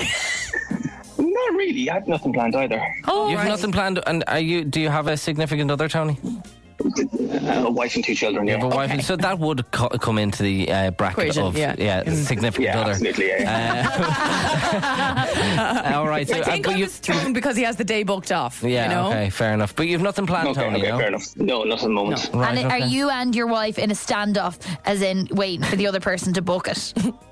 Not really. I have nothing planned either. Oh, You have right. nothing planned, and are you? Do you have a significant other, Tony? Uh, a wife and two children. You Yeah. have a wife, so that would co- come into the uh, bracket Equation, of yeah. significant Yeah, other. absolutely. Yeah. Uh, all right. So, I think uh, but I you- was thrown because he has the day booked off. Yeah. You know? Okay. Fair enough. But you've nothing planned, Okay, Tony. okay, no? fair enough. No, not at the moment. Right, and okay. are you and your wife in a standoff, as in waiting for the other person to book it?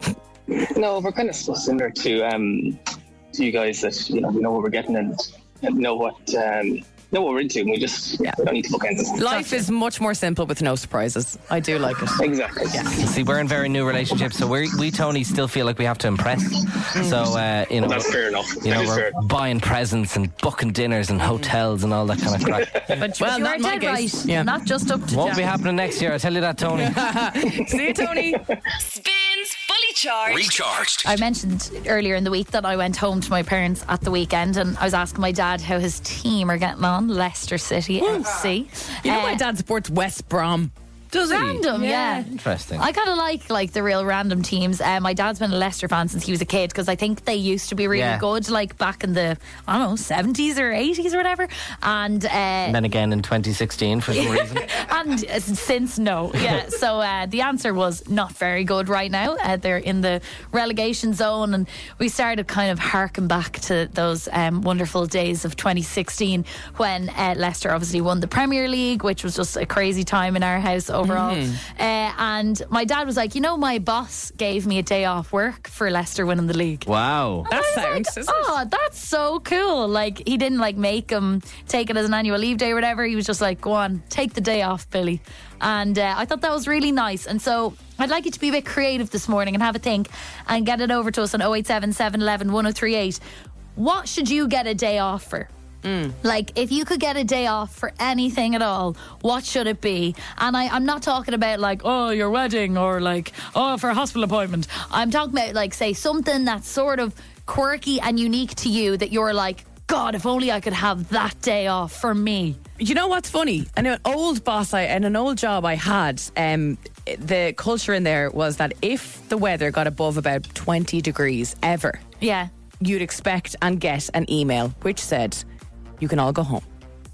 No, we're kind of so similar to um, to you guys that you know we know what we're getting and, and know what um, know what we're into. And we just Yeah. we don't need to book anything. Life is much more simple with no surprises. I do like it. Exactly. Yeah. See, we're in very new relationships, so we we Tony still feel like we have to impress. So uh, you know, That's fair enough. you know, That is we're fair. buying presents and booking dinners and hotels and all that kind of crap. But Well, well, you not are in my dead case. right. Yeah. Not just up to Won't Jack. be happening next year. I tell you that, Tony. See you, Tony. Spins Fully Charged. Recharged. I mentioned earlier in the week that I went home to my parents at the weekend, and I was asking my dad how his team are getting on, Leicester City F C. You know, Uh, my dad supports West Brom. Does he? Random, yeah. Interesting. I kind of like like the real random teams. Uh, my dad's been a Leicester fan since he was a kid because I think they used to be really Yeah. good, like back in the I don't know seventies or eighties or whatever. And uh, And then again in twenty sixteen for some reason. and uh, since no, yeah. So uh, the answer was not very good right now. Uh, they're in the relegation zone, and we started kind of harking back to those um, wonderful days of twenty sixteen when uh, Leicester obviously won the Premier League, which was just a crazy time in our house overall. Uh, and my dad was like, you know, my boss gave me a day off work for Leicester winning the league. Wow. That I was sounds. like, isn't it? oh, that's so cool. Like, he didn't like make him take it as an annual leave day or whatever. He was just like, go on, take the day off, Billy. And uh, I thought that was really nice. And so I'd like you to be a bit creative this morning and have a think and get it over to us on oh eight seven, seven one one, one oh three eight. What should you get a day off for? Like, if you could get a day off for anything at all, what should it be? And I, I'm not talking about like, oh, your wedding or like, oh, for a hospital appointment. I'm talking about like, say, something that's sort of quirky and unique to you that you're like, God, if only I could have that day off for me. You know what's funny? I know an old boss I and an old job I had. Um, the culture in there was that if the weather got above about twenty degrees ever, Yeah. you'd expect and get an email which said, "You can all go home."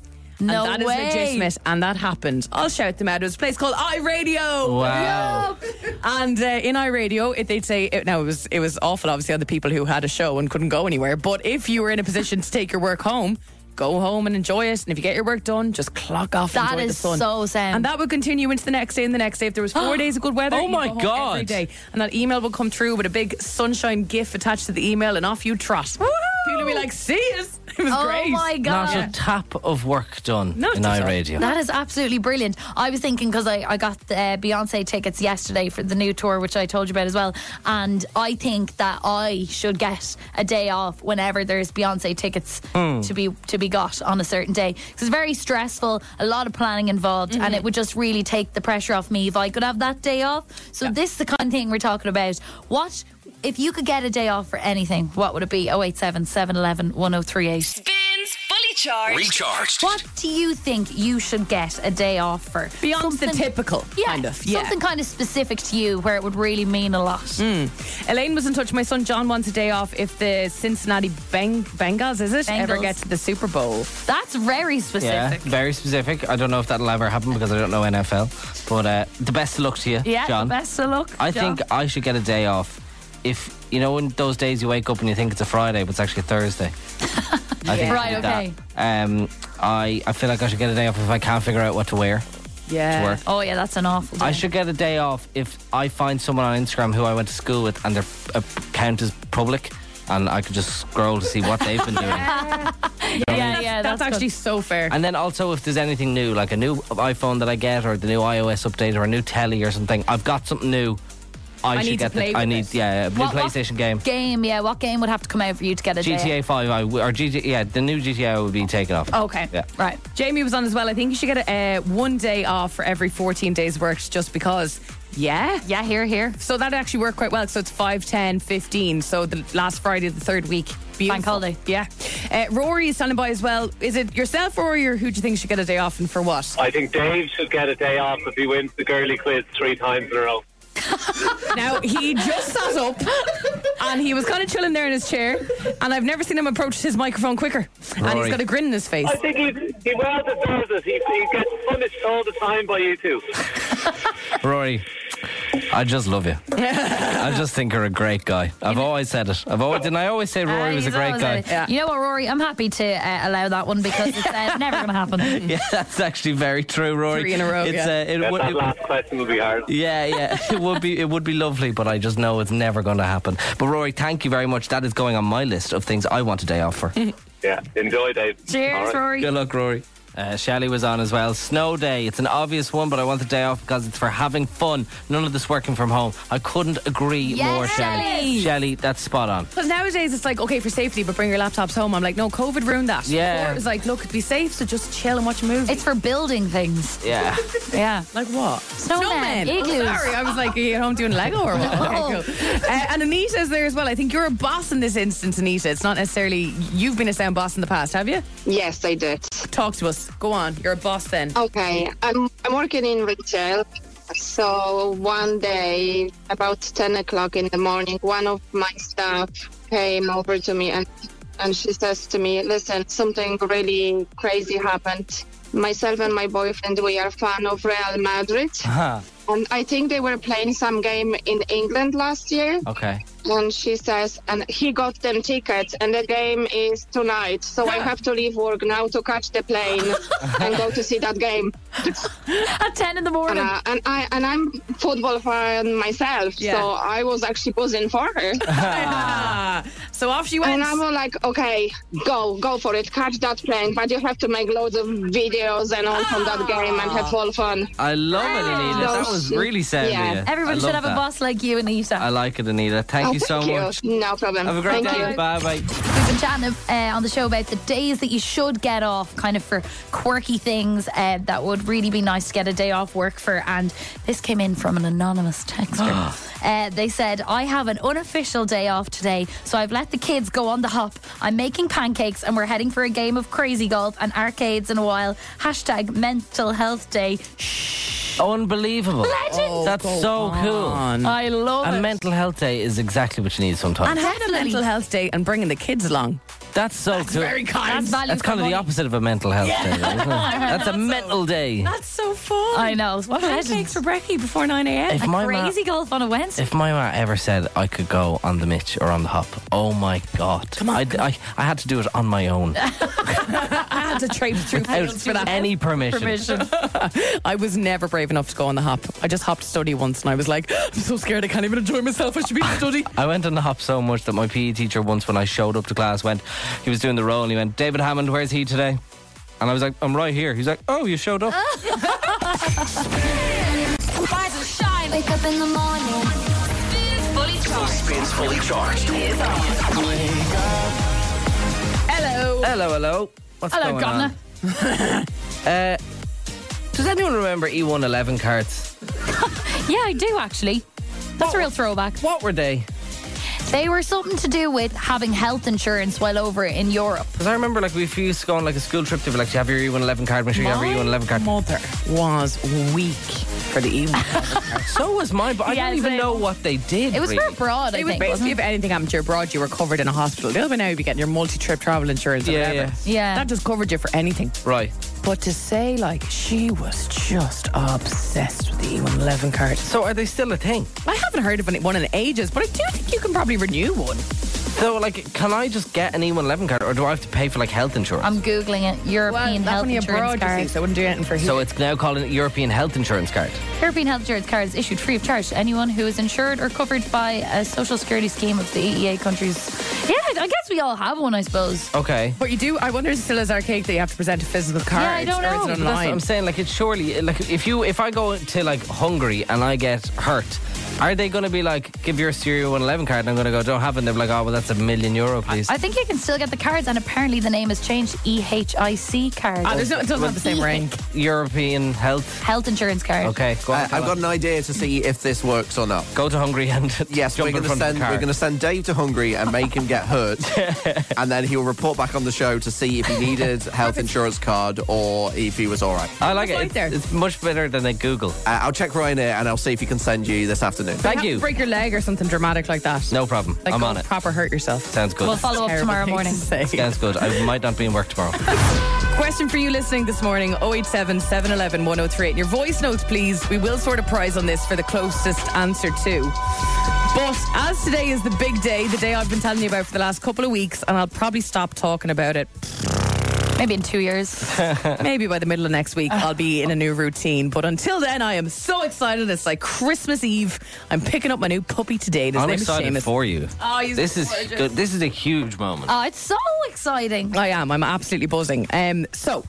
No and that way. is legitimate, and that happened. I'll shout them out. It was a place called iRadio. Wow. And uh, in iRadio, it, they'd say it, now it was it was awful, obviously, on the people who had a show and couldn't go anywhere. But if you were in a position to take your work home, go home and enjoy it. And if you get your work done, just clock off and That enjoy is the sun. so sound. And that would continue into the next day and the next day. If there was four days of good weather, Oh you'd my go home God. every day. And that email would come through with a big sunshine gif attached to the email, and off you trot. People would be like, see us. It was oh great. my God. Not a tap of work done Not in at all. iRadio. That is absolutely brilliant. I was thinking because I, I got the uh, Beyonce tickets yesterday for the new tour, which I told you about as well. And I think that I should get a day off whenever there's Beyonce tickets to be to be got on a certain day. Because it's very stressful, a lot of planning involved, and it would just really take the pressure off me if I could have that day off. So this is the kind of thing we're talking about. What if you could get a day off for anything? What would it be? oh eight seven, seven one one, one oh three eight. Spins Fully Charged. Recharged. What do you think you should get a day off for? Beyond Something- the typical, Yeah, kind of. Yeah. something kind of specific to you where it would really mean a lot. Elaine was in touch. My son John wants a day off if the Cincinnati Beng- Bengals, is it, ever Bengals. get to the Super Bowl. That's very Yeah, specific. very specific. I don't know if that'll ever happen because I don't know N F L. But uh, the best of luck to you, Yeah, John. the best of luck. I John. think I should get a day off. If you know, in those days you wake up and you think it's a Friday, but it's actually a Thursday. I think I Right, should do okay. that. Um, I I feel like I should get a day off if I can't figure out what to wear Yeah. to work. Oh, yeah, that's an awful day. I should get a day off if I find someone on Instagram who I went to school with and their account is public, and I could just scroll to see what they've been doing. yeah, yeah, That's, that's, actually so fair. And then also if there's anything new, like a new iPhone that I get, or the new iOS update, or a new telly or something, I've got something new. I, I should need to get play the. I with need it. yeah, a new What- what PlayStation game. Game, yeah. What game would have to come out for you to get a G T day A five, I w- or G T A, yeah, the new G T A would be taken off. off? Okay, Yeah. right. Jamie was on as well. I think you should get a, uh, one day off for every fourteen days worked, just because. Yeah. Yeah, here, here. So that actually worked quite well. So it's five, ten, fifteen. So the last Friday, of the third week. Beautiful. Bank holiday. Yeah. Uh, Rory is standing by as well. Is it yourself, Rory, or who do you think should get a day off and for what? I think Dave should get a day off if he wins the girly quiz three times in a row. Now, he just sat up and he was kind of chilling there in his chair, and I've never seen him approach his microphone quicker. And he's Rory. got a grin in his face. I think he, he well deserves it. He, he gets punished all the time by you two. Rory, I just love you. I just think you're a great guy. I've always said it. I've always didn't I always say Rory Uh, was a he's great always guy. at it. You know what, Rory? I'm happy to uh, allow that one because it's uh, never going to happen. Yeah, that's actually very true, Rory. Three in a row, It's yeah. uh, it, Yeah, would- that it- last question will be hard. Yeah, yeah, it would be it would be lovely, but I just know it's never going to happen. But Rory, thank you very much. That is going on my list of things I want a day off for. Yeah, enjoy, Dave. Cheers, All right. Rory. Good luck, Rory. Uh, Shelley was on as well. Snow day. It's an obvious one, but I want the day off because it's for having fun. None of this working from home. I couldn't agree Yes, more, Shelley. Shelley. Shelley, that's spot on. Because nowadays it's like, okay, for safety, but bring your laptops home. I'm like, no, COVID ruined that. Yeah. Before it was like, look, be safe, so just chill and watch a movie. It's for building things. Yeah. Yeah. like what? Snowmen, Oh, igloos. sorry, I was like, are you at home doing Lego or what? No. Okay, cool. Uh, and Anita's there as well. I think you're a boss in this instance, Anita. It's not necessarily, you've been a sound boss in the past, have you? Yes, I did. Talk to us. Go on. You're a boss then. Okay, I'm I'm working in retail. So one day, about ten o'clock in the morning, one of my staff came over to me and and she says to me, "Listen, something really crazy happened. Myself and my boyfriend, we are fan of Real Madrid, Huh. and I think they were playing some game in England last year." Okay. And she says, and he got them tickets, and the game is tonight. So I have to leave work now to catch the plane and go to see that game. At ten in the And, morning. uh, and I and I'm football fan myself, Yeah. so I was actually buzzing for her. Ah. So off she went. And I'm all like, okay, go, go for it, catch that plane, but you have to make loads of videos and all from that game and have all fun. I love it, Anita. That was really sound Yeah. of you. Everyone I should love have a that. boss like you, Anita. I like it, Anita. Thank Oh, you so thank much. No problem. Have a great Thank day. you. Bye bye. We've been chatting uh, on the show about the days that you should get off, kind of for quirky things uh, that would really be nice to get a day off work for. And this came in from an anonymous texter. uh, they said, I have an unofficial day off today, so I've let the kids go on the hop. I'm making pancakes and we're heading for a game of crazy golf and arcades in a while. Hashtag mental health day. Shh. Unbelievable. Legend. That's so cool. on. I love A it. mental health day is exactly what you need sometimes. And having a Definitely. mental health day and bringing the kids along. That's so That's cool. very kind. That's value That's for kind of money. the opposite of a mental health day, though, isn't it? That's a mental day. That's so fun. I know. What Pancakes for brekkie before nine a.m. If my ma- Crazy golf on a Wednesday. If my ma ever said I could go on the Mitch or on the Hop, oh my God. Come on. I, I, I had to do it on my own. I had to traipse through fields for that. Any permission. Permission. I was never brave enough to go on the Hop. I just hopped to study once and I was like, I'm so scared I can't even enjoy myself. I should be in study. I went on the Hop so much that my P E teacher once, when I showed up to class, went, he was doing the roll and he went, David Hammond, where's he today? And I was like, I'm right here. He's like, oh, you showed up. Rise and shine. Wake up in the morning. Spins fully charged. Spins fully charged. Is on. Hello. Hello, hello. What's Hello, going Governor. on? uh, does anyone remember E one eleven cards? Yeah, I do actually. That's a real throwback. What were they? They were something to do with having health insurance while over in Europe. Because I remember, like, if you used to go on like a school trip, they were like, do you have your E one eleven card? Make sure you have your E one eleven card. mother was weak for the E one eleven card. So was mine, but I Yeah, don't even same. know what they did. It was really. for abroad, I It was think. basically Wasn't if it? anything happened to you abroad, you were covered in a hospital. The other way now, you'd be getting your multi-trip travel insurance or Yeah, whatever. yeah. Yeah. That just covered you for anything. Right. But to say, like, she was just obsessed with the E one eleven card. So are they still a thing? I haven't heard of any- one in ages, but I do think you can probably renew one. So, like, can I just get an E one eleven card, or do I have to pay for, like, health insurance? I'm Googling it. European that's health only insurance abroad, you card. see, so I wouldn't do anything for here. so it's now called an European health insurance card. European health insurance card is issued free of charge to anyone who is insured or covered by a social security scheme of the E E A countries. Yeah, I guess we all have one, I suppose. Okay. But you do, I wonder if it still is archaic that you have to present a physical card. I don't or know. is it But That's online? what I'm saying. Like, it's surely, like, if you if I go to, like, Hungary and I get hurt, are they going to be like, give your E one eleven card, and I'm going to go, don't have it, and they're like, oh, well, that's a million euro, please. I think you can still get the cards, and apparently the name has changed. E H I C card. Ah, there's no, it doesn't have the same ring. European health. Health insurance card. Okay, go on. Uh, go I've on. got an idea to see if this works or not. Go to Hungary and Yes, jump we're in going to front send of the car. we're going to send Dave to Hungary and make him get hurt, and then he'll report back on the show to see if he needed health insurance card or if he was all right. I like That's it. right It's, there. it's much better than a Google. Uh, I'll check Ryanair and I'll see if he can send you this afternoon. Thank have you. To break your leg or something dramatic like that. No problem. Like I'm go on it. proper hurt yourself. Sounds good. We'll follow up Terrible tomorrow thing to morning. say. Sounds good. I might not be in work tomorrow. Question for you listening this morning, oh eight seven, seven one one, one oh three eight. Your voice notes, please. We will sort a prize on this for the closest answer to. But as today is the big day, the day I've been telling you about for the last couple of weeks, and I'll probably stop talking about it Maybe in two years. maybe by the middle of next week. I'll be in a new routine. But until then, I am so excited. It's like Christmas Eve. I'm picking up my new puppy today. His I'm name excited is Seamus. for you. Oh, he's This is gorgeous. good. This is a huge moment. Oh, it's so exciting. I am. I'm absolutely buzzing. Um, so,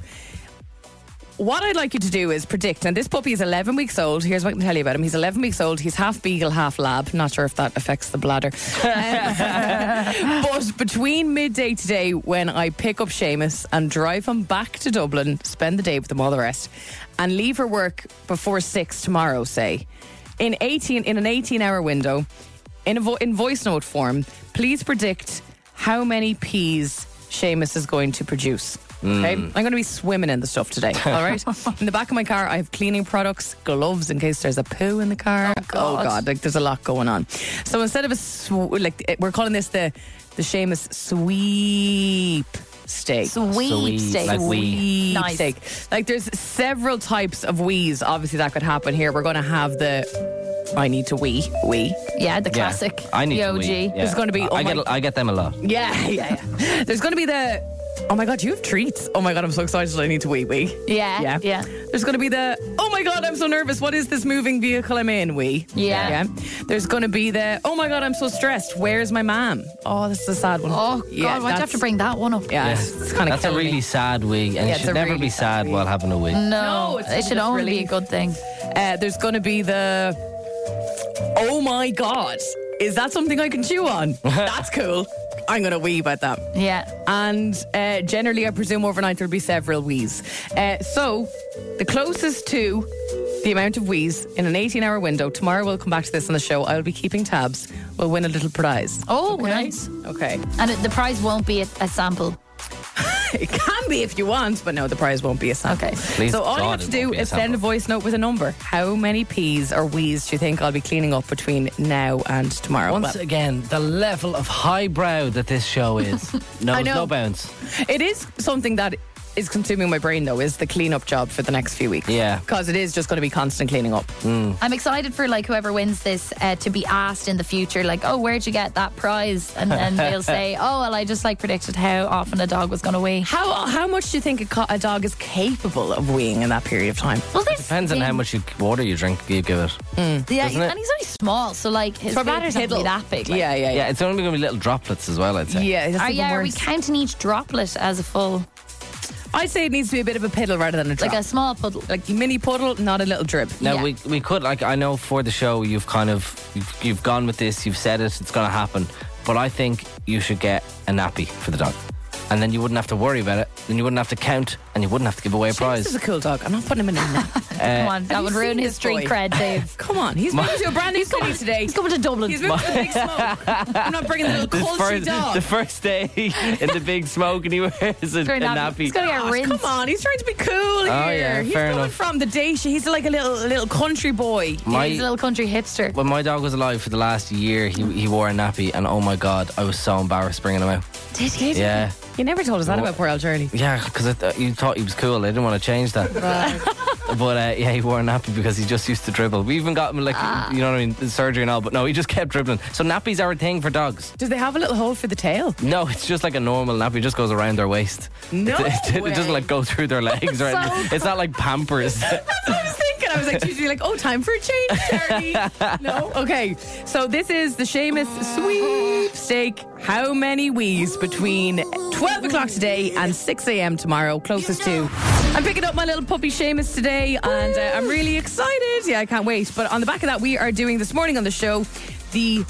what I'd like you to do is predict. And this puppy is eleven weeks old. Here's what I can tell you about him. He's eleven weeks old. He's half beagle, half lab. Not sure if that affects the bladder. Um, but between midday today, when I pick up Seamus and drive him back to Dublin, spend the day with him, all the rest, and leave for work before six tomorrow, say, in eighteen in an eighteen-hour window, in a vo- in voice note form, please predict how many peas Seamus is going to produce. Okay, I'm going to be swimming in the stuff today. All right. In the back of my car, I have cleaning products, gloves in case there's a poo in the car. Oh God, like there's a lot going on. So instead of a sw- like we're calling this the the Seamus sweep steak. Sweet steak. like wee. Nice. Steak. Like there's several types of wees. Obviously, that could happen here. We're going to have the I need to wee wee. Yeah, the Yeah. classic. I need the to O G. wee. Yeah. There's gonna be- I, oh I my- get I get them a lot. Yeah, yeah, yeah. There's going to be the. Oh my God, you have treats. Oh my God, I'm so excited. I need to wee wee. Yeah, Yeah. yeah. There's going to be the, oh my God, I'm so nervous. What is this moving vehicle I'm in? Wee. Yeah. Yeah. There's going to be the, oh my God, I'm so stressed. Where's my mom? Oh, this is a sad one. Oh, God, Yeah, why'd you have that's- to bring that one up? Yeah, Yeah. it's, it's kind of That's a really sad wee, and Yeah, you it's should a never really be sad sad wee. while having a wee. No, No, it's it should just only be a relief. good thing. Uh, there's going to be the, oh my God, is that something I can chew on? That's cool. I'm going to wee about that. Yeah. And uh, generally, I presume overnight there'll be several wheeze. Uh, so, the closest to the amount of wheeze in an eighteen-hour window, tomorrow we'll come back to this on the show. I'll be keeping tabs. We'll win a little prize. Oh, Okay? nice. Okay. And it, the prize won't be a, a sample. It can can be if you want, but no, the prize won't be a sample. Okay. Please So all you God have to it do won't be a is send a sample. voice note with a number. How many peas or wheeze do you think I'll be cleaning up between now and tomorrow? Once Well, again, the level of highbrow that this show is. No, I know. no bounds. it is something that is consuming my brain, though, is the clean-up job for the next few weeks. Yeah. Because it is just going to be constant cleaning up. I'm excited for like whoever wins this uh, to be asked in the future, like, oh, where'd you get that prize? And then they'll say, oh, well, I just like predicted how often a dog was going to wee. How how much do you think a, co- a dog is capable of weeing in that period of time? Well, this Depends on how much you, water you drink, you give it. Yeah, doesn't it? and he's only small, so like his Probably bladder's not gonna be piddle. that big. Like. Yeah, yeah, Yeah, yeah. it's only going to be little droplets as well, I'd say. Yeah, that's Are, even yeah, are we worse. counting each droplet as a full, I'd say it needs to be a bit of a piddle rather than a drop. like a small puddle? Like mini puddle, not a little drip. Now, Yeah. we we could, like, I know for the show, you've kind of, you've, you've gone with this, you've said it, it's going to happen. But I think you should get a nappy for the dog. And then you wouldn't have to worry about it. Then you wouldn't have to count, and you wouldn't have to give away a This prize. is a cool dog. I'm not putting him in a nap. Come on, that Have would you ruin seen his this street boy? cred, Dave. Come on, he's moving to a brand new city today. He's coming to Dublin. He's moving to the big smoke. I'm not bringing the little The culture first, dog. the first day in the big smoke, and he wears a, a Very nappy. nappy. He's gonna get Gosh, rinsed. come on, he's trying to be cool here. Oh, yeah, he's fair coming enough. from the Dacia. He's like a little little country boy. My- He's a little country hipster. When my dog was alive for the last year, he he wore a nappy, and oh my God, I was so embarrassed bringing him out. Did he? Yeah, You never told us that about poor old Charlie. yeah, because uh, you thought he was cool. I didn't want to change that. But uh, yeah, he wore a nappy because he just used to dribble. We even got him like, you know what I mean, surgery and all. But no, he just kept dribbling. So nappies are a thing for dogs. Does they have a little hole for the tail? No, it's just like a normal nappy. It just goes around their waist. No it, it, way. it doesn't like go through their legs or So anything. It's not like Pampers. That's what I was thinking. I was like, usually like, oh, time for a change, Charlie. No? Okay. So this is the Seamus sweepstake. How many wees between twelve o'clock today and six a.m. tomorrow? Closest to. I'm picking up my little puppy Seamus today, and uh, I'm really excited. Yeah, I can't wait. But on the back of that, we are doing this morning on the show the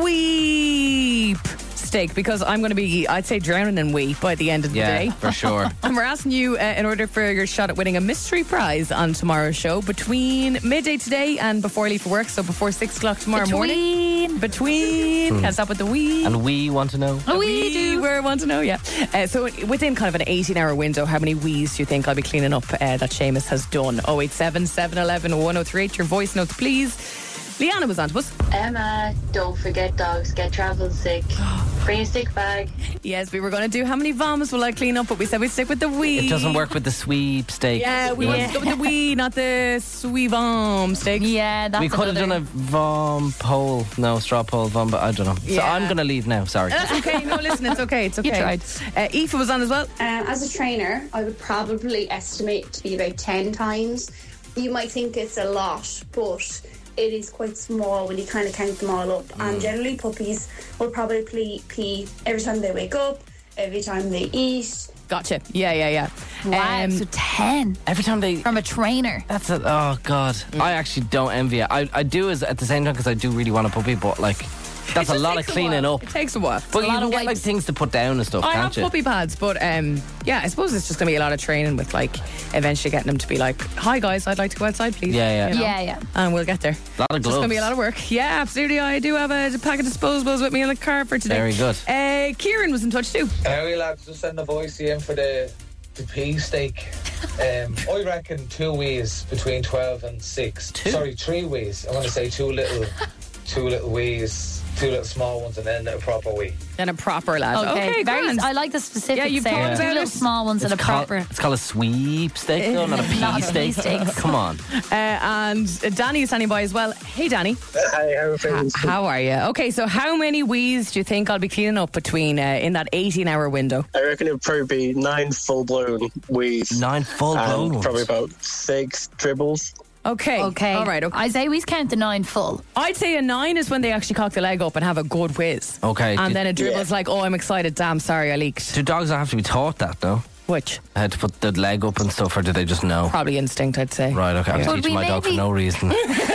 sweep steak, because I'm going to be, I'd say, drowning in wee by the end of the Yeah, day. for sure. And we're asking you, uh, in order for your shot at winning a mystery prize on tomorrow's show, between midday today and before I leave for work, so before six o'clock tomorrow morning. Between. Between. Can't stop with the wee. And we want to know. Oh, we do. We want to know, yeah. Uh, so within kind of an eighteen-hour window, how many wees do you think I'll be cleaning up uh, that Seamus has done? oh eight seven, seven one one, one oh three eight. Your voice notes, please. Leanna was on to us. Emma, don't forget dogs get travel sick. Bring a sick bag. Yes, we were going to do how many vomits will I clean up, but we said we'd stick with the wee. It doesn't work with the sweepstake. Yeah, we want to go with the wee, not the sweet vom steak. Yeah, that's We could have done another- a vom pole. No, straw pole, vom, but I don't know. So Yeah. I'm going to leave now, sorry. That's okay. No, listen, it's okay. It's okay. You tried. Uh, Aoife was on as well. Um, as a trainer, I would probably estimate it to be about ten times. You might think it's a lot, but it is quite small when you kind of count them all up. And generally, puppies will probably pee every time they wake up, every time they eat. Gotcha. Yeah, yeah, yeah. Wow, Um, so ten Every time they... from a trainer. That's a... Oh, God. I actually don't envy it. I, I do as at the same time because I do really want a puppy, but, like... That's it a just lot of takes a cleaning while. up. It takes a while. But a you lot can of get like wipes. things to put down and stuff, I can't have you? puppy pads, but um, yeah, I suppose it's just going to be a lot of training with like eventually getting them to be like, hi guys, I'd like to go outside, please. Yeah, yeah. You know? Yeah, yeah. And we'll get there. A lot of It's just going to be a gloves. lot of work. Yeah, absolutely. I do have a pack of disposables with me in the car for today. Very good. Uh, Kieran was in touch too. Harry lads, just send a voice in for the the pea steak. Um, I reckon two wees between twelve and six. Two? Sorry, three wees. I want to say two little, two little wees, two little small ones, and then a proper wee. Then a proper lad. Okay, Okay, very, grand. I like the specifics Yeah, you've there. thought Two about little it. small ones and a It's called, proper. it's called a sweepstake, though, not a pea Not a steak. pea steak. Come on. Uh, and uh, Danny is standing by as well. Hey, Danny. Hi, how are H- things? how are you? Okay, so how many wees do you think I'll be cleaning up between uh, in that eighteen-hour window? I reckon it'd probably be nine full-blown wees. Nine full and blown ones. probably about six dribbles. Okay. Okay. All right. Okay. I say we count the nine full. I'd say a nine is when they actually cock the leg up and have a good whiz. Okay. And do, then a dribble's like, oh, I'm excited. Damn, sorry, I leaked. do dogs not have to be taught that, though? Which? How to put the leg up and stuff, or do they just know? Probably instinct, I'd say. Right, okay. I'm Yeah. Could teaching we my dog for maybe- no reason.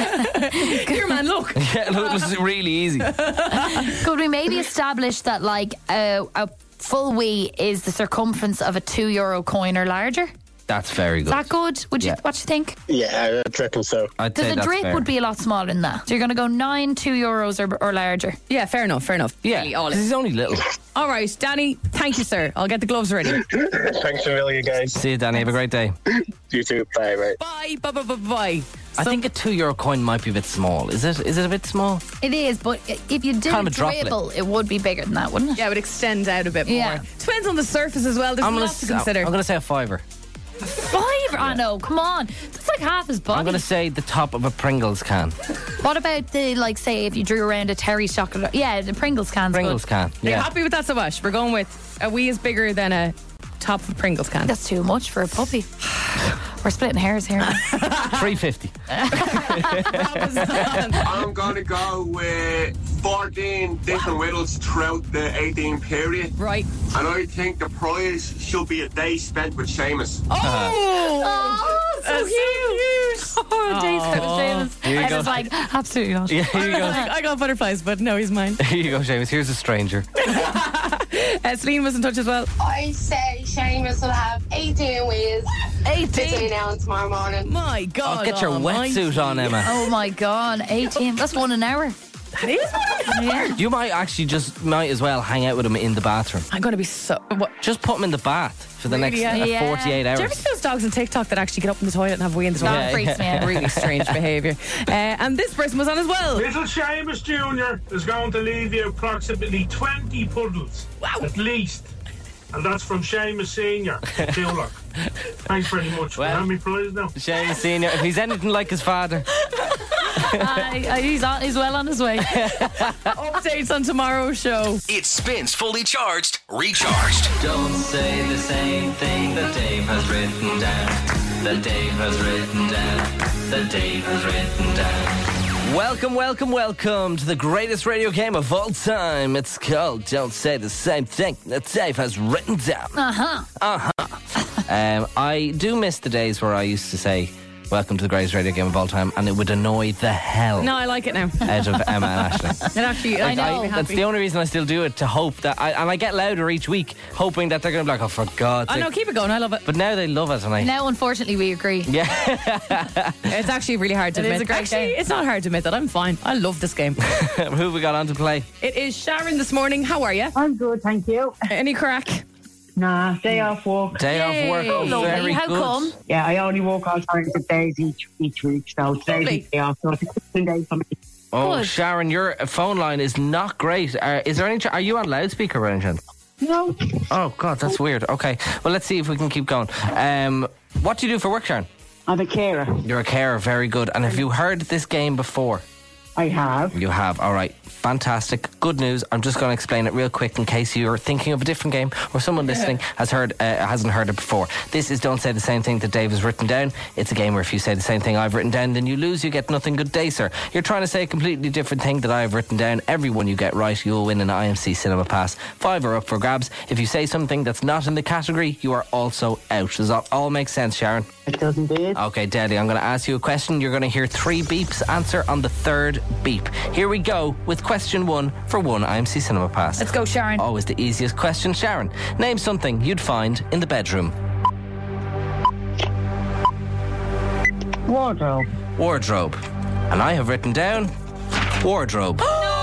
Here, man, look. Yeah, look, this is really easy. Could we maybe establish that like a, a full wee is the circumference of a two euro coin or larger? That's very good. Is that good? Would you? Yeah. What do you think? Yeah, I reckon so. I'd Because say a that's drip fair. would be a lot smaller than that. So you're going to go nine two euros or, or larger. Yeah, fair enough, fair enough. Yeah, Really, all 'cause in. he's only little. All right, Danny, thank you, sir. I'll get the gloves ready. Thanks a million, guys. See you, Danny. Have a great day. You too. Bye, bye. Bye, bye, bye, bye, bye. I think a two euro coin might be a bit small. Is it? Is it a bit small? It is, but if you did Kind a of a droplet. dribble, it would be bigger than that, wouldn't it? Yeah, it would extend out a bit more. Yeah. Depends on the surface as well. There's I'm a gonna, lot to s- consider. I'm going to say a fiver. Five? Oh no, come on. That's like half his body. I'm going to say the top of a Pringles can. What about the, like, say, if you drew around a Terry's chocolate? Yeah, the Pringles can's Pringles good. can. Are you Yeah. happy with that so much? We're going with a wee is bigger than a top of a Pringles can. That's too much for a puppy. We're splitting hairs here. three fifty. I'm going to go with fourteen different whittles throughout the eighteen period. Right. And I think the prize should be a day spent with Seamus. Oh! Oh, so That's cute. Oh, Dave's Aw. got Seamus. Here you I go. was like, absolutely not. Yeah, here you go. I got butterflies, but no, he's mine. Here you go, Seamus. Here's a stranger. Uh, Celine was in touch as well. I say Seamus will have eighteen wheels between eighteen. now and tomorrow morning. My God. Oh, get your almighty. wetsuit on, Emma. Oh my God, eighteen. That's one an hour. That is one an hour. You might actually just might as well hang out with him in the bathroom. I'm going to be so. What? Just put him in the bath for the Really, next yeah? uh, Yeah. forty-eight Do you ever hours. see those dogs on TikTok that actually get up in the toilet and have a wee in the That toilet? freaks me out. Really strange behaviour. Uh, and this person was on as well. Little Seamus Junior is going to leave you approximately twenty puddles, Wow. at least. And that's from Seamus Senior Killock. Thanks very much. Well- Well, How many prizes now? Seamus Senior, if he's anything like his father. Aye, aye, he's, on, he's well on his way. Updates on tomorrow's show. It spins fully charged, recharged. Don't say the same thing that Dave has written down. That Dave has written down. That Dave has written down. Welcome, welcome, welcome to the greatest radio game of all time. It's called Don't Say the Same Thing that Dave has written down. Uh-huh. Uh-huh. um, I do miss the days where I used to say, welcome to the greatest radio game of all time, and it would annoy the hell No, I like it now. out of Emma and Ashley. It actually, I I know. know. That's the only reason I still do it, to hope that I, and I get louder each week, hoping that they're going to be like, oh, for God's I sake. know, keep it going. I love it. But now they love it, and I... Now, unfortunately, we agree. Yeah. It's actually really hard to It admit. is a great actually, game. it's not hard to admit that I'm fine. I love this game. Who have we got on to play? It is Sharon this morning. How are you? I'm good, thank you. Any crack? Nah, day off work. Day Yay. off work. Oh, lovely. Very How good. come? Yeah, I only work alternative days each each week, so today's Lovely. the day off. So it's a good day for me. Oh, Good. Sharon, your phone line is not great. Uh, is there any? Ch- are you on loudspeaker, by any chance? No, Oh God, that's weird. Okay, well, let's see if we can keep going. Um, what do you do for work, Sharon? I'm a carer. You're a carer. Very good. And have you heard this game before? I have. You have. All right. Fantastic. Good news. I'm just going to explain it real quick in case you're thinking of a different game or someone listening has heard uh, hasn't heard it before. This is Don't Say the Same Thing that Dave has written down. It's a game where if you say the same thing I've written down, then you lose. You get nothing. Good day, sir. You're trying to say a completely different thing that I have written down. Every one you get right, you'll win an I M C Cinema Pass. Five are up for grabs. If you say something that's not in the category, you are also out. Does that all make sense, Sharon? It does indeed. Okay, Daddy, I'm going to ask you a question. You're going to hear three beeps. Answer on the third beep. Here we go with question one for one I M C Cinema Pass. Let's go, Sharon. Always the easiest question, Sharon. Name something you'd find in the bedroom. Wardrobe. Wardrobe. And I have written down wardrobe.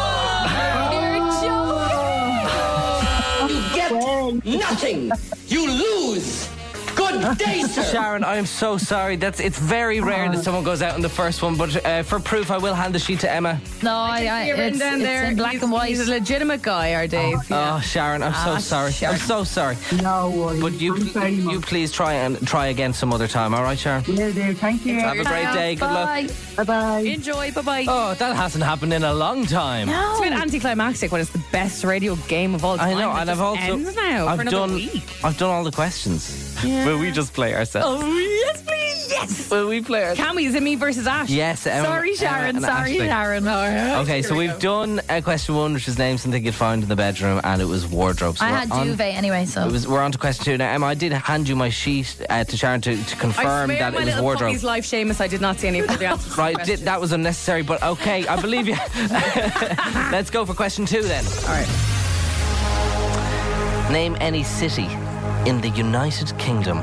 You get nothing. You lose. Good day, sir. Sharon, I am so sorry. That's it's very rare that someone goes out in the first one, but uh, for proof, I will hand the sheet to Emma. No, I, I, You're written it's, down it's there. in black he's, and white. He's a legitimate guy, our Dave. Oh, Sharon, I'm so Ah, sorry. Sharon. I'm so sorry. No worries. But you, Thanks very much. you please try and try again some other time. All right, Sharon. Will do. Thank you. Have a great day. Good luck. Bye. Bye bye. Enjoy. Bye bye. Oh, that hasn't happened in a long time. No. It's a bit anticlimactic when it's the best radio game of all time. I know, It and I've just also ends now I've for another done week. I've done all the questions. Will we just play ourselves? Oh yes, please, yes. Will we play ourselves? Can we? Is it me versus Ash? Yes, Emma- Sorry, Sharon. Emma and Sorry, Ashley. Sharon. Okay, so we've done uh, question one, which is name something you'd find in the bedroom, and it was wardrobe. So I we're had on- duvet anyway, so. It was, we're on to question two now. Emma, I did hand you my sheet uh, to Sharon to, to I confirm swear that my it was little wardrobe. puppy's life, Seamus. I did not see any of the answers. to the Right, question. did, that was unnecessary, but okay, I believe you. Let's go for question two then. All right. Name any city in the United Kingdom.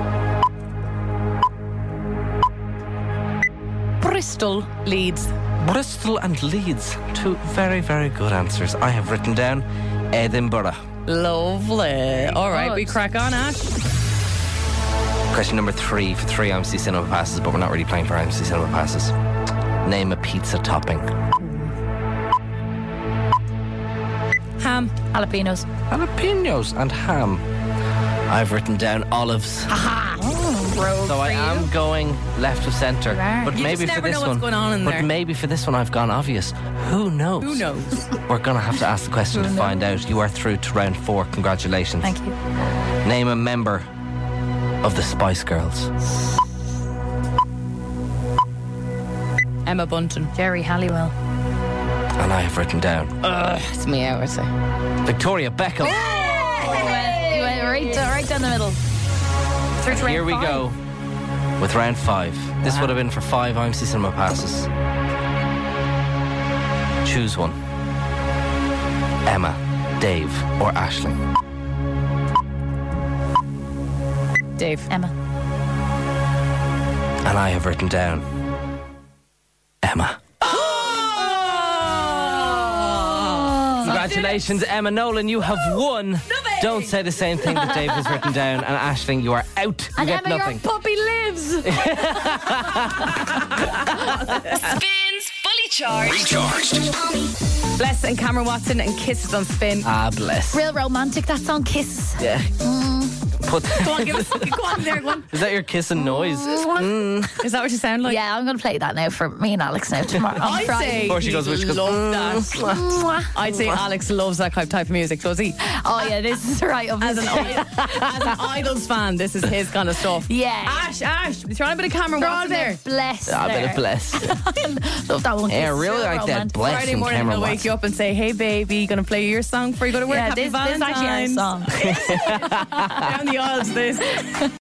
Bristol. Leeds. Bristol and Leeds. Two very, very good answers. I have written down Edinburgh. Lovely. All right, good. we crack on, Ash. Question number three for three I M C Cinema passes, but we're not really playing for I M C Cinema passes. Name a pizza topping. Ham. Jalapenos. Jalapenos and ham. I've written down olives. Aha! Oh, rogue So I for am you. going left of centre. You are. But You maybe just for never this know what's one. going on in but there. maybe for this one I've gone obvious. Who knows? Who knows? We're going to have to ask the question Who to find out. You are through to round four. Congratulations. Thank you. Name a member of the Spice Girls. Emma Bunton. Jerry Halliwell. And I have written down Ugh, it's me, I would say. Victoria Beckham. You went, you went right, down, right down the middle. Through to Here round we five. go with round five. This would have been for five I M C Cinema passes. Choose one. Emma, Dave, or Aisling. Dave. Emma. And I have written down Emma. Congratulations, Emma Nolan. You have won. Don't say the same thing that Dave has written down. And Aisling, you are out. You And get Emma, nothing. your puppy lives. Spins Fully Charged. Recharged. Bless and Cameron Watson and Kisses on Spin. Ah, bless. Real romantic, that song, Kisses. Yeah. Put Go on, give us, go on there, go on. Is that your kissing noise? Is that what you sound like? Yeah, I'm going to play that now for me and Alex now tomorrow. on I'd Friday. say Before she he goes, which goes, loves that. Mwah. I'd say Alex loves that type of music, does he? Oh, yeah, this is right up As his an, as an Idols fan, this is his kind of stuff. Yeah. Ash, Ash, throw on a bit of Cameron They're all Watson there. there. Bless. Ah, a bit there. of bless. Love that one. Yeah, Kisses. really Real like that romantic. bless Friday and morning, Cameron he'll wake Watson. you up and say, "Hey, baby, gonna play your song before you go to work." Yeah, Happy this, this is actually our Valentine's." song. Down the aisles, this.